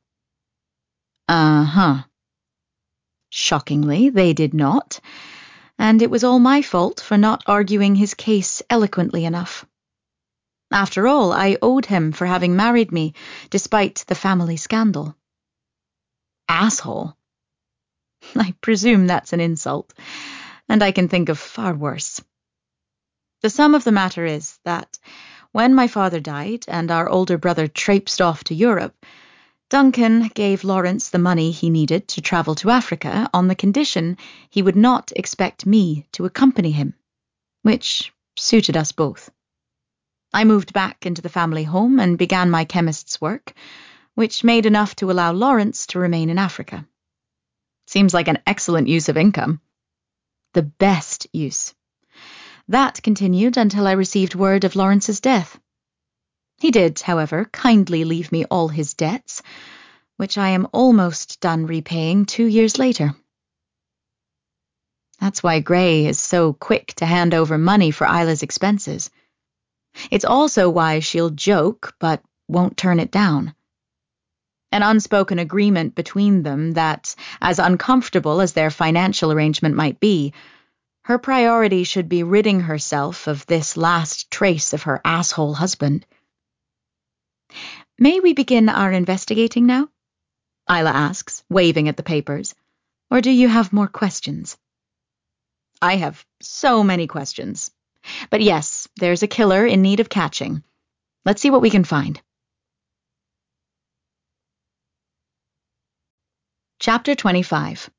Shockingly, they did not, and it was all my fault for not arguing his case eloquently enough. After all, I owed him for having married me, despite the family scandal. Asshole. I presume that's an insult, and I can think of far worse. The sum of the matter is that when my father died and our older brother traipsed off to Europe, Duncan gave Lawrence the money he needed to travel to Africa on the condition he would not expect me to accompany him, which suited us both. I moved back into the family home and began my chemist's work, which made enough to allow Lawrence to remain in Africa. Seems like an excellent use of income. The best use. That continued until I received word of Lawrence's death. He did, however, kindly leave me all his debts, which I am almost done repaying 2 years later. That's why Gray is so quick to hand over money for Isla's expenses. It's also why she'll joke, but won't turn it down. An unspoken agreement between them that, as uncomfortable as their financial arrangement might be, her priority should be ridding herself of this last trace of her asshole husband. May we begin our investigating now? Isla asks, waving at the papers. Or do you have more questions? I have so many questions. But yes, there's a killer in need of catching. Let's see what we can find. Chapter 25.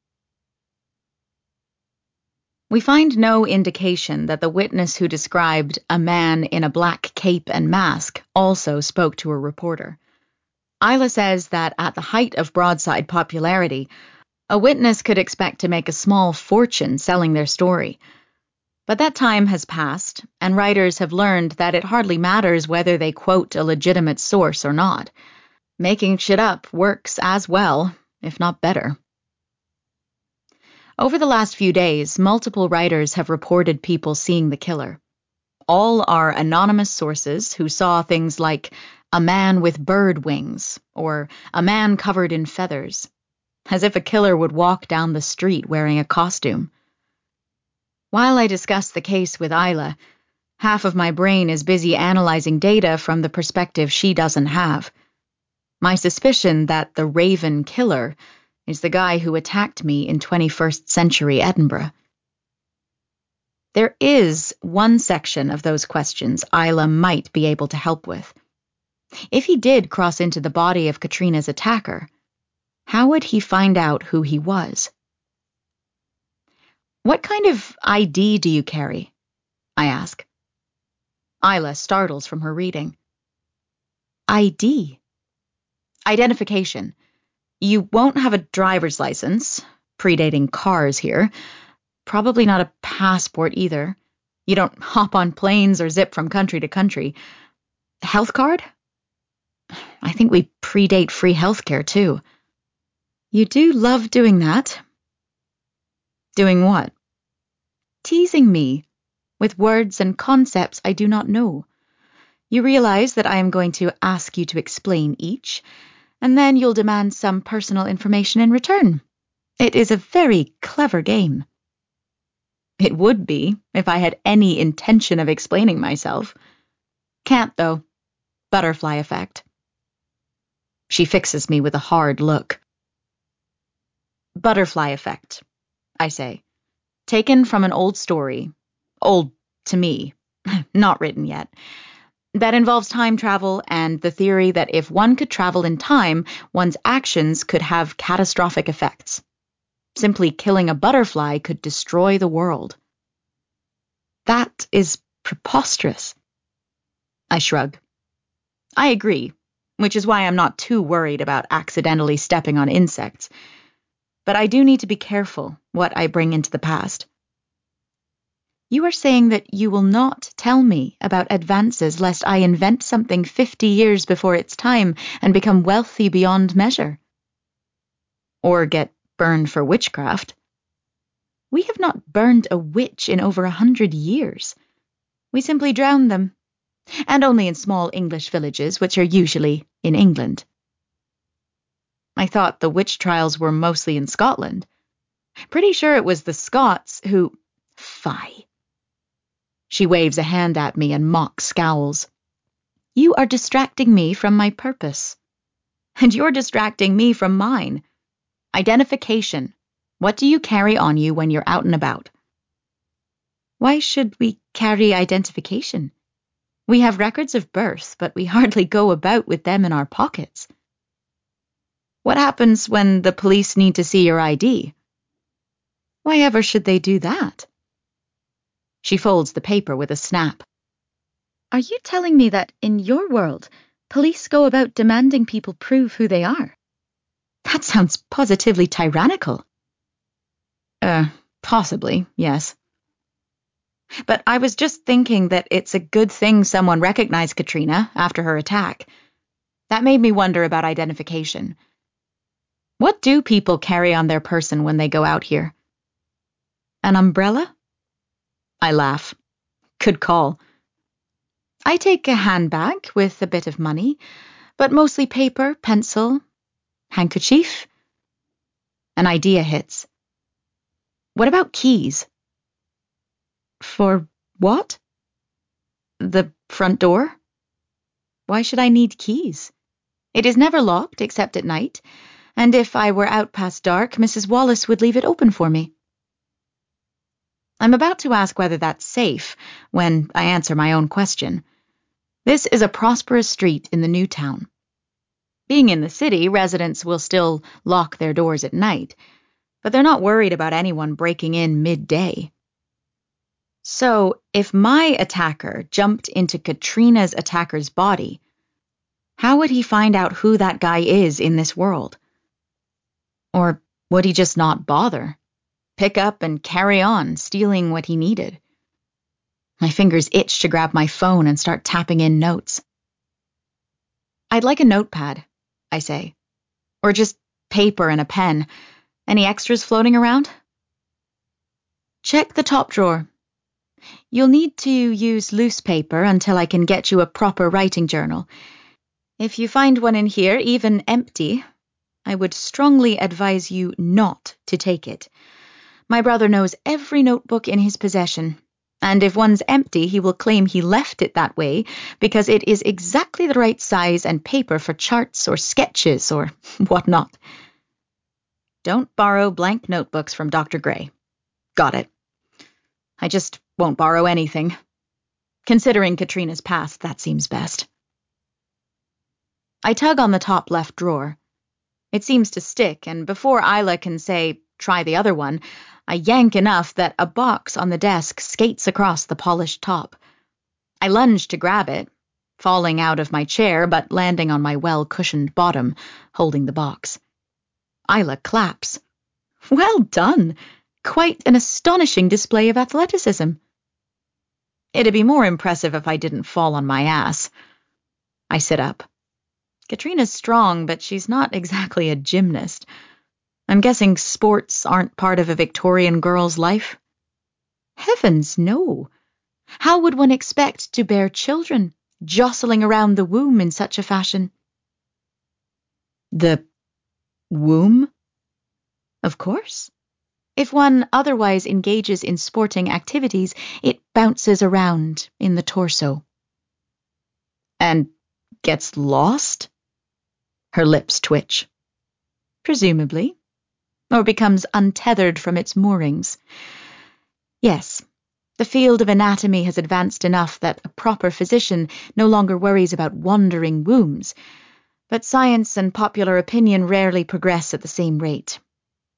We find no indication that the witness who described a man in a black cape and mask also spoke to a reporter. Isla says that at the height of broadside popularity, a witness could expect to make a small fortune selling their story. But that time has passed, and writers have learned that it hardly matters whether they quote a legitimate source or not. Making shit up works as well, if not better. Over the last few days, multiple writers have reported people seeing the killer. All are anonymous sources who saw things like a man with bird wings or a man covered in feathers, as if a killer would walk down the street wearing a costume. While I discuss the case with Isla, half of my brain is busy analyzing data from the perspective she doesn't have. My suspicion that the Raven killer is the guy who attacked me in 21st century Edinburgh. There is one section of those questions Isla might be able to help with. If he did cross into the body of Katrina's attacker, how would he find out who he was? What kind of ID do you carry? I ask. Isla startles from her reading. ID? Identification. You won't have a driver's license, predating cars here. Probably not a passport either. You don't hop on planes or zip from country to country. Health card? I think we predate free healthcare too. You do love doing that. Doing what? Teasing me with words and concepts I do not know. You realize that I am going to ask you to explain each, and then you'll demand some personal information in return. It is a very clever game. It would be if I had any intention of explaining myself. Can't, though. Butterfly effect. She fixes me with a hard look. Butterfly effect, I say. Taken from an old story. Old to me. Not written yet. That involves time travel and the theory that if one could travel in time, one's actions could have catastrophic effects. simply killing a butterfly could destroy the world. That is preposterous. I shrug. I agree, which is why I'm not too worried about accidentally stepping on insects. But I do need to be careful what I bring into the past. You are saying that you will not tell me about advances lest I invent something 50 years before its time and become wealthy beyond measure. Or get burned for witchcraft. We have not burned a witch in over 100 years. We simply drowned them, and only in small English villages, which are usually in England. I thought the witch trials were mostly in Scotland. Pretty sure it was the Scots who... Fie. She waves a hand at me and mock scowls. You are distracting me from my purpose. And you're distracting me from mine. Identification. What do you carry on you when you're out and about? Why should we carry identification? We have records of birth, but we hardly go about with them in our pockets. What happens when the police need to see your ID? Why ever should they do that? She folds the paper with a snap. Are you telling me that, in your world, police go about demanding people prove who they are? That sounds positively tyrannical. Possibly, yes. But I was just thinking that it's a good thing someone recognized Katrina after her attack. That made me wonder about identification. What do people carry on their person when they go out here? An umbrella? I laugh. Good call. I take a handbag with a bit of money, but mostly paper, pencil, handkerchief. An idea hits. What about keys? For what? The front door? Why should I need keys? It is never locked except at night, and if I were out past dark, Mrs. Wallace would leave it open for me. I'm about to ask whether that's safe when I answer my own question. This is a prosperous street in the new town. Being in the city, residents will still lock their doors at night, but they're not worried about anyone breaking in midday. So, if my attacker jumped into Katrina's attacker's body, how would he find out who that guy is in this world? Or would he just not bother? Pick up and carry on, stealing what he needed? My fingers itch to grab my phone and start tapping in notes. I'd like a notepad, I say. Or just paper and a pen. Any extras floating around? Check the top drawer. You'll need to use loose paper until I can get you a proper writing journal. If you find one in here, even empty, I would strongly advise you not to take it. My brother knows every notebook in his possession, and if one's empty, he will claim he left it that way because it is exactly the right size and paper for charts or sketches or whatnot. Don't borrow blank notebooks from Dr. Gray. Got it. I just won't borrow anything. Considering Katrina's past, that seems best. I tug on the top left drawer. It seems to stick, and before Isla can say, try the other one, I yank enough that a box on the desk skates across the polished top. I lunge to grab it, falling out of my chair but landing on my well-cushioned bottom, holding the box. Isla claps. Well done! Quite an astonishing display of athleticism. It'd be more impressive if I didn't fall on my ass. I sit up. Katrina's strong, but she's not exactly a gymnast. I'm guessing sports aren't part of a Victorian girl's life. Heavens, no. How would one expect to bear children, jostling around the womb in such a fashion? The womb? Of course. If one otherwise engages in sporting activities, it bounces around in the torso. And gets lost? Her lips twitch. Presumably. Or becomes untethered from its moorings. Yes, the field of anatomy has advanced enough that a proper physician no longer worries about wandering wombs, but science and popular opinion rarely progress at the same rate.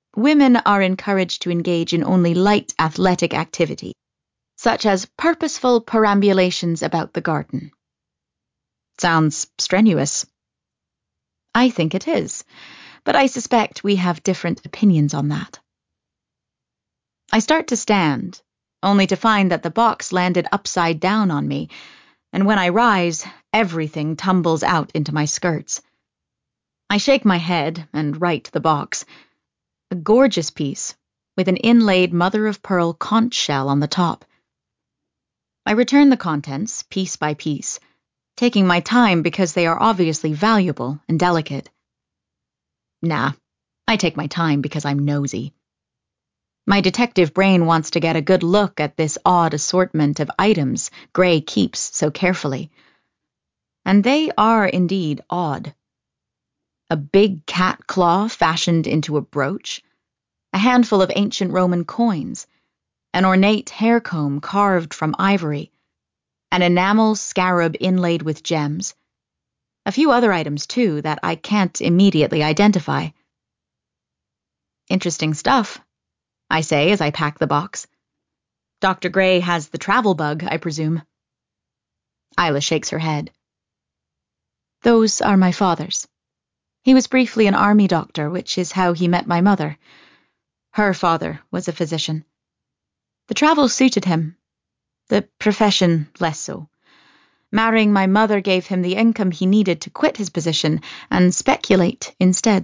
women are encouraged to engage in only light athletic activity, such as purposeful perambulations about the garden. Sounds strenuous. I think it is, but I suspect we have different opinions on that. I start to stand, only to find that the box landed upside down on me, and when I rise, everything tumbles out into my skirts. I shake my head and right the box. A gorgeous piece, with an inlaid mother-of-pearl conch shell on the top. I return the contents, piece by piece, taking my time because they are obviously valuable and delicate. Nah, I take my time because I'm nosy. My detective brain wants to get a good look at this odd assortment of items Gray keeps so carefully. And they are indeed odd. A big cat claw fashioned into a brooch, a handful of ancient Roman coins, an ornate hair comb carved from ivory, an enamel scarab inlaid with gems, a few other items too that I can't immediately identify. Interesting stuff, I say as I pack the box. Dr. Gray has the travel bug, I presume. Isla shakes her head. Those are my father's. He was briefly an army doctor, which is how he met my mother. Her father was a physician. The travel suited him. The profession less so. Marrying my mother gave him the income he needed to quit his position and speculate instead.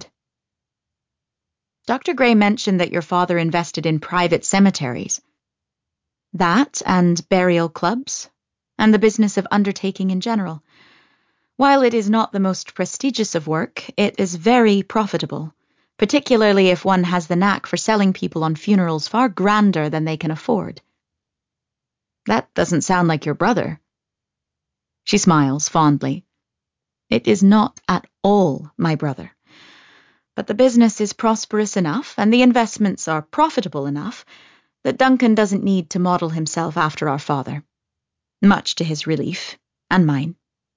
Dr. Gray mentioned that your father invested in private cemeteries. That and burial clubs, and the business of undertaking in general. While it is not the most prestigious of work, it is very profitable, particularly if one has the knack for selling people on funerals far grander than they can afford. That doesn't sound like your brother. She smiles fondly. It is not at all my brother. But the business is prosperous enough, and the investments are profitable enough, that Duncan doesn't need to model himself after our father. Much to his relief, and mine.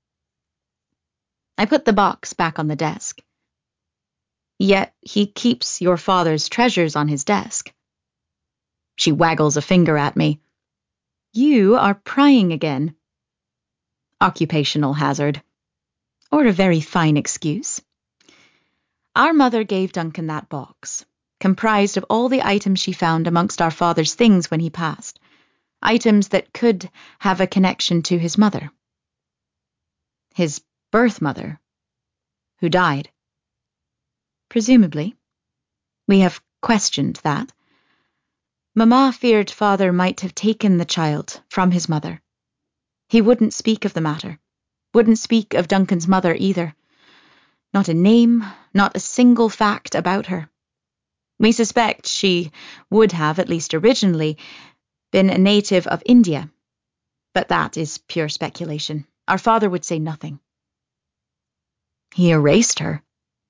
I put the box back on the desk. Yet he keeps your father's treasures on his desk. She waggles a finger at me. You are prying again. Occupational hazard. Or a very fine excuse. Our mother gave Duncan that box, comprised of all the items she found amongst our father's things when he passed, items that could have a connection to his mother. His birth mother, who died. Presumably. We have questioned that. Mama feared father might have taken the child from his mother. He wouldn't speak of the matter, wouldn't speak of Duncan's mother either. Not a name, not a single fact about her. We suspect she would have, at least originally, been a native of India. But that is pure speculation. Our father would say nothing. He erased her.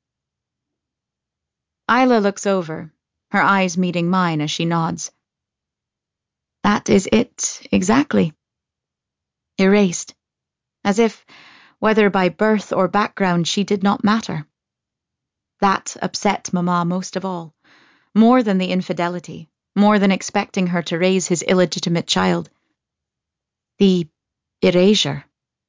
Isla looks over, her eyes meeting mine as she nods. That is it, exactly. Erased. As if, whether by birth or background, she did not matter. That upset Mama most of all, more than the infidelity, more than expecting her to raise his illegitimate child. The erasure.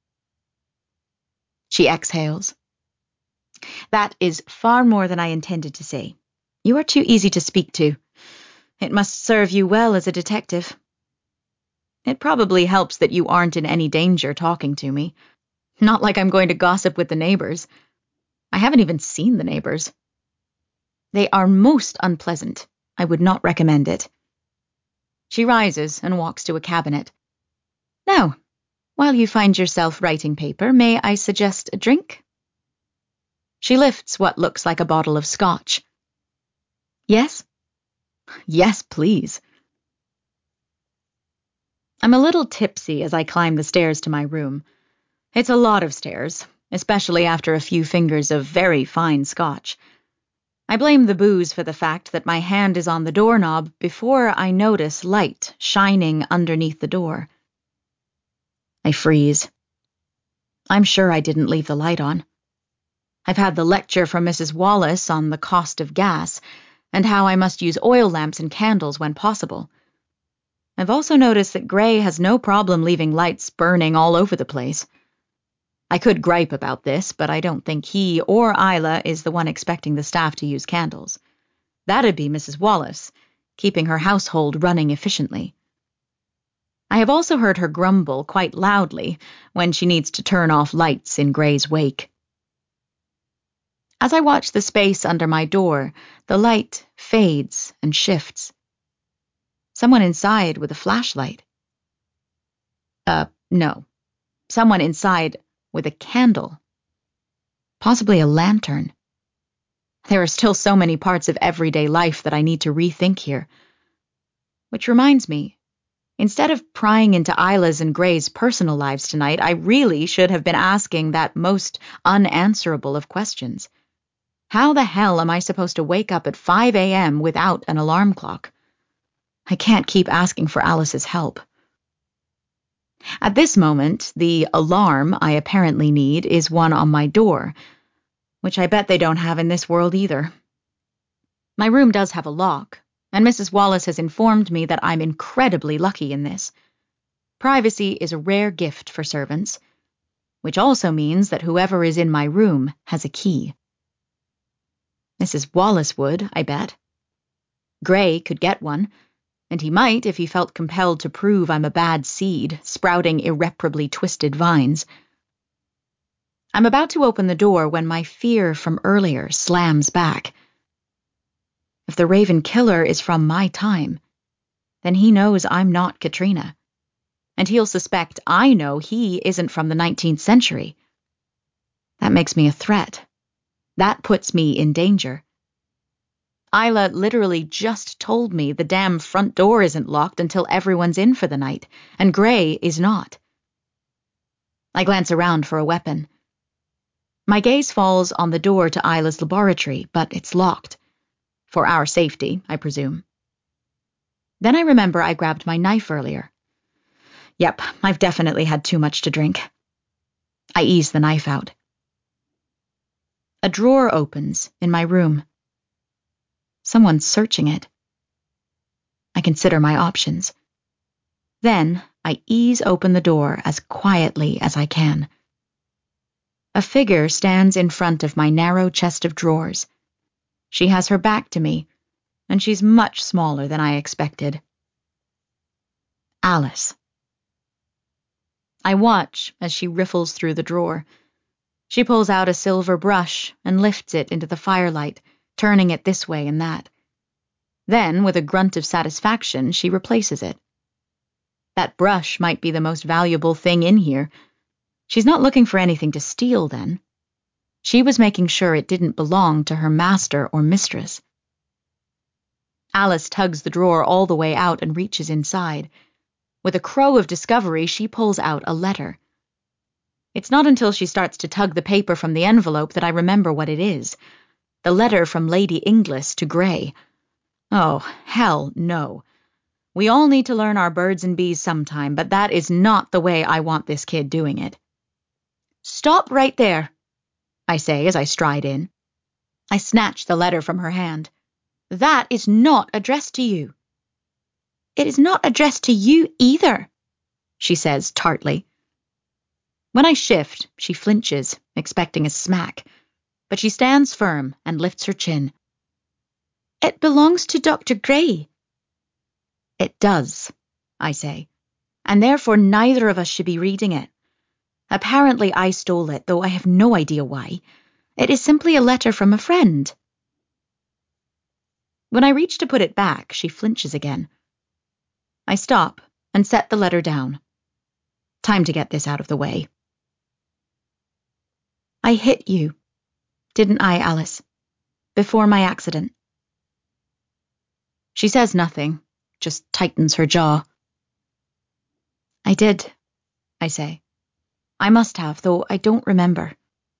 She exhales. That is far more than I intended to say. You are too easy to speak to. It must serve you well as a detective. It probably helps that you aren't in any danger talking to me. Not like I'm going to gossip with the neighbors. I haven't even seen the neighbors. They are most unpleasant. I would not recommend it. She rises and walks to a cabinet. Now, while you find yourself writing paper, may I suggest a drink? She lifts what looks like a bottle of scotch. Yes? Yes, please. I'm a little tipsy as I climb the stairs to my room. It's a lot of stairs, especially after a few fingers of very fine scotch. I blame the booze for the fact that my hand is on the doorknob before I notice light shining underneath the door. I freeze. I'm sure I didn't leave the light on. I've had the lecture from Mrs. Wallace on the cost of gas, and how I must use oil lamps and candles when possible. I've also noticed that Gray has no problem leaving lights burning all over the place. I could gripe about this, but I don't think he or Isla is the one expecting the staff to use candles. That'd be Mrs. Wallace, keeping her household running efficiently. I have also heard her grumble quite loudly when she needs to turn off lights in Gray's wake. As I watch the space under my door, the light fades and shifts. Someone inside with a flashlight. No. Someone inside with a candle. Possibly a lantern. There are still so many parts of everyday life that I need to rethink here. Which reminds me, instead of prying into Isla's and Gray's personal lives tonight, I really should have been asking that most unanswerable of questions. How the hell am I supposed to wake up at 5 a.m. without an alarm clock? I can't keep asking for Alice's help. At this moment, the alarm I apparently need is one on my door, which I bet they don't have in this world either. My room does have a lock, and Mrs. Wallace has informed me that I'm incredibly lucky in this. Privacy is a rare gift for servants, which also means that whoever is in my room has a key. Mrs. Wallace would, I bet. Gray could get one, and he might if he felt compelled to prove I'm a bad seed, sprouting irreparably twisted vines. I'm about to open the door when my fear from earlier slams back. If the Raven Killer is from my time, then he knows I'm not Katrina, and he'll suspect I know he isn't from the 19th century. That makes me a threat. That puts me in danger. Isla literally just told me the damn front door isn't locked until everyone's in for the night, and Gray is not. I glance around for a weapon. My gaze falls on the door to Isla's laboratory, but it's locked. For our safety, I presume. Then I remember I grabbed my knife earlier. Yep, I've definitely had too much to drink. I ease the knife out. A drawer opens in my room. Someone's searching it. I consider my options. Then I ease open the door as quietly as I can. A figure stands in front of my narrow chest of drawers. She has her back to me, and she's much smaller than I expected. Alice. I watch as she riffles through the drawer. She pulls out a silver brush and lifts it into the firelight, turning it this way and that. Then, with a grunt of satisfaction, she replaces it. That brush might be the most valuable thing in here. She's not looking for anything to steal, then. She was making sure it didn't belong to her master or mistress. Alice tugs the drawer all the way out and reaches inside. With a crow of discovery, she pulls out a letter. It's not until she starts to tug the paper from the envelope that I remember what it is. The letter from Lady Inglis to Gray. Oh, hell no. We all need to learn our birds and bees sometime, but that is not the way I want this kid doing it. Stop right there, I say as I stride in. I snatch the letter from her hand. That is not addressed to you. It is not addressed to you either, she says tartly. When I shift, she flinches, expecting a smack, but she stands firm and lifts her chin. It belongs to Dr. Gray. It does, I say, and therefore neither of us should be reading it. Apparently I stole it, though I have no idea why. It is simply a letter from a friend. When I reach to put it back, she flinches again. I stop and set the letter down. Time to get this out of the way. I hit you, didn't I, Alice? Before my accident. She says nothing, just tightens her jaw. I did, I say. I must have, though I don't remember.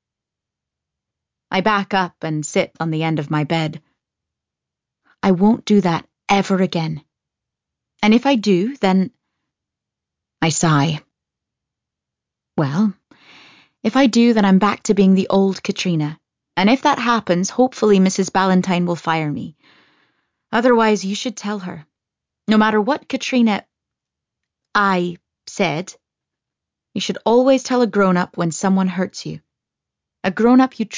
I back up and sit on the end of my bed. I won't do that ever again. And if I do, then... I sigh. Well, if I do, then I'm back to being the old Katrina. And if that happens, hopefully Mrs. Ballantyne will fire me. Otherwise, you should tell her. No matter what I said, you should always tell a grown-up when someone hurts you. A grown-up you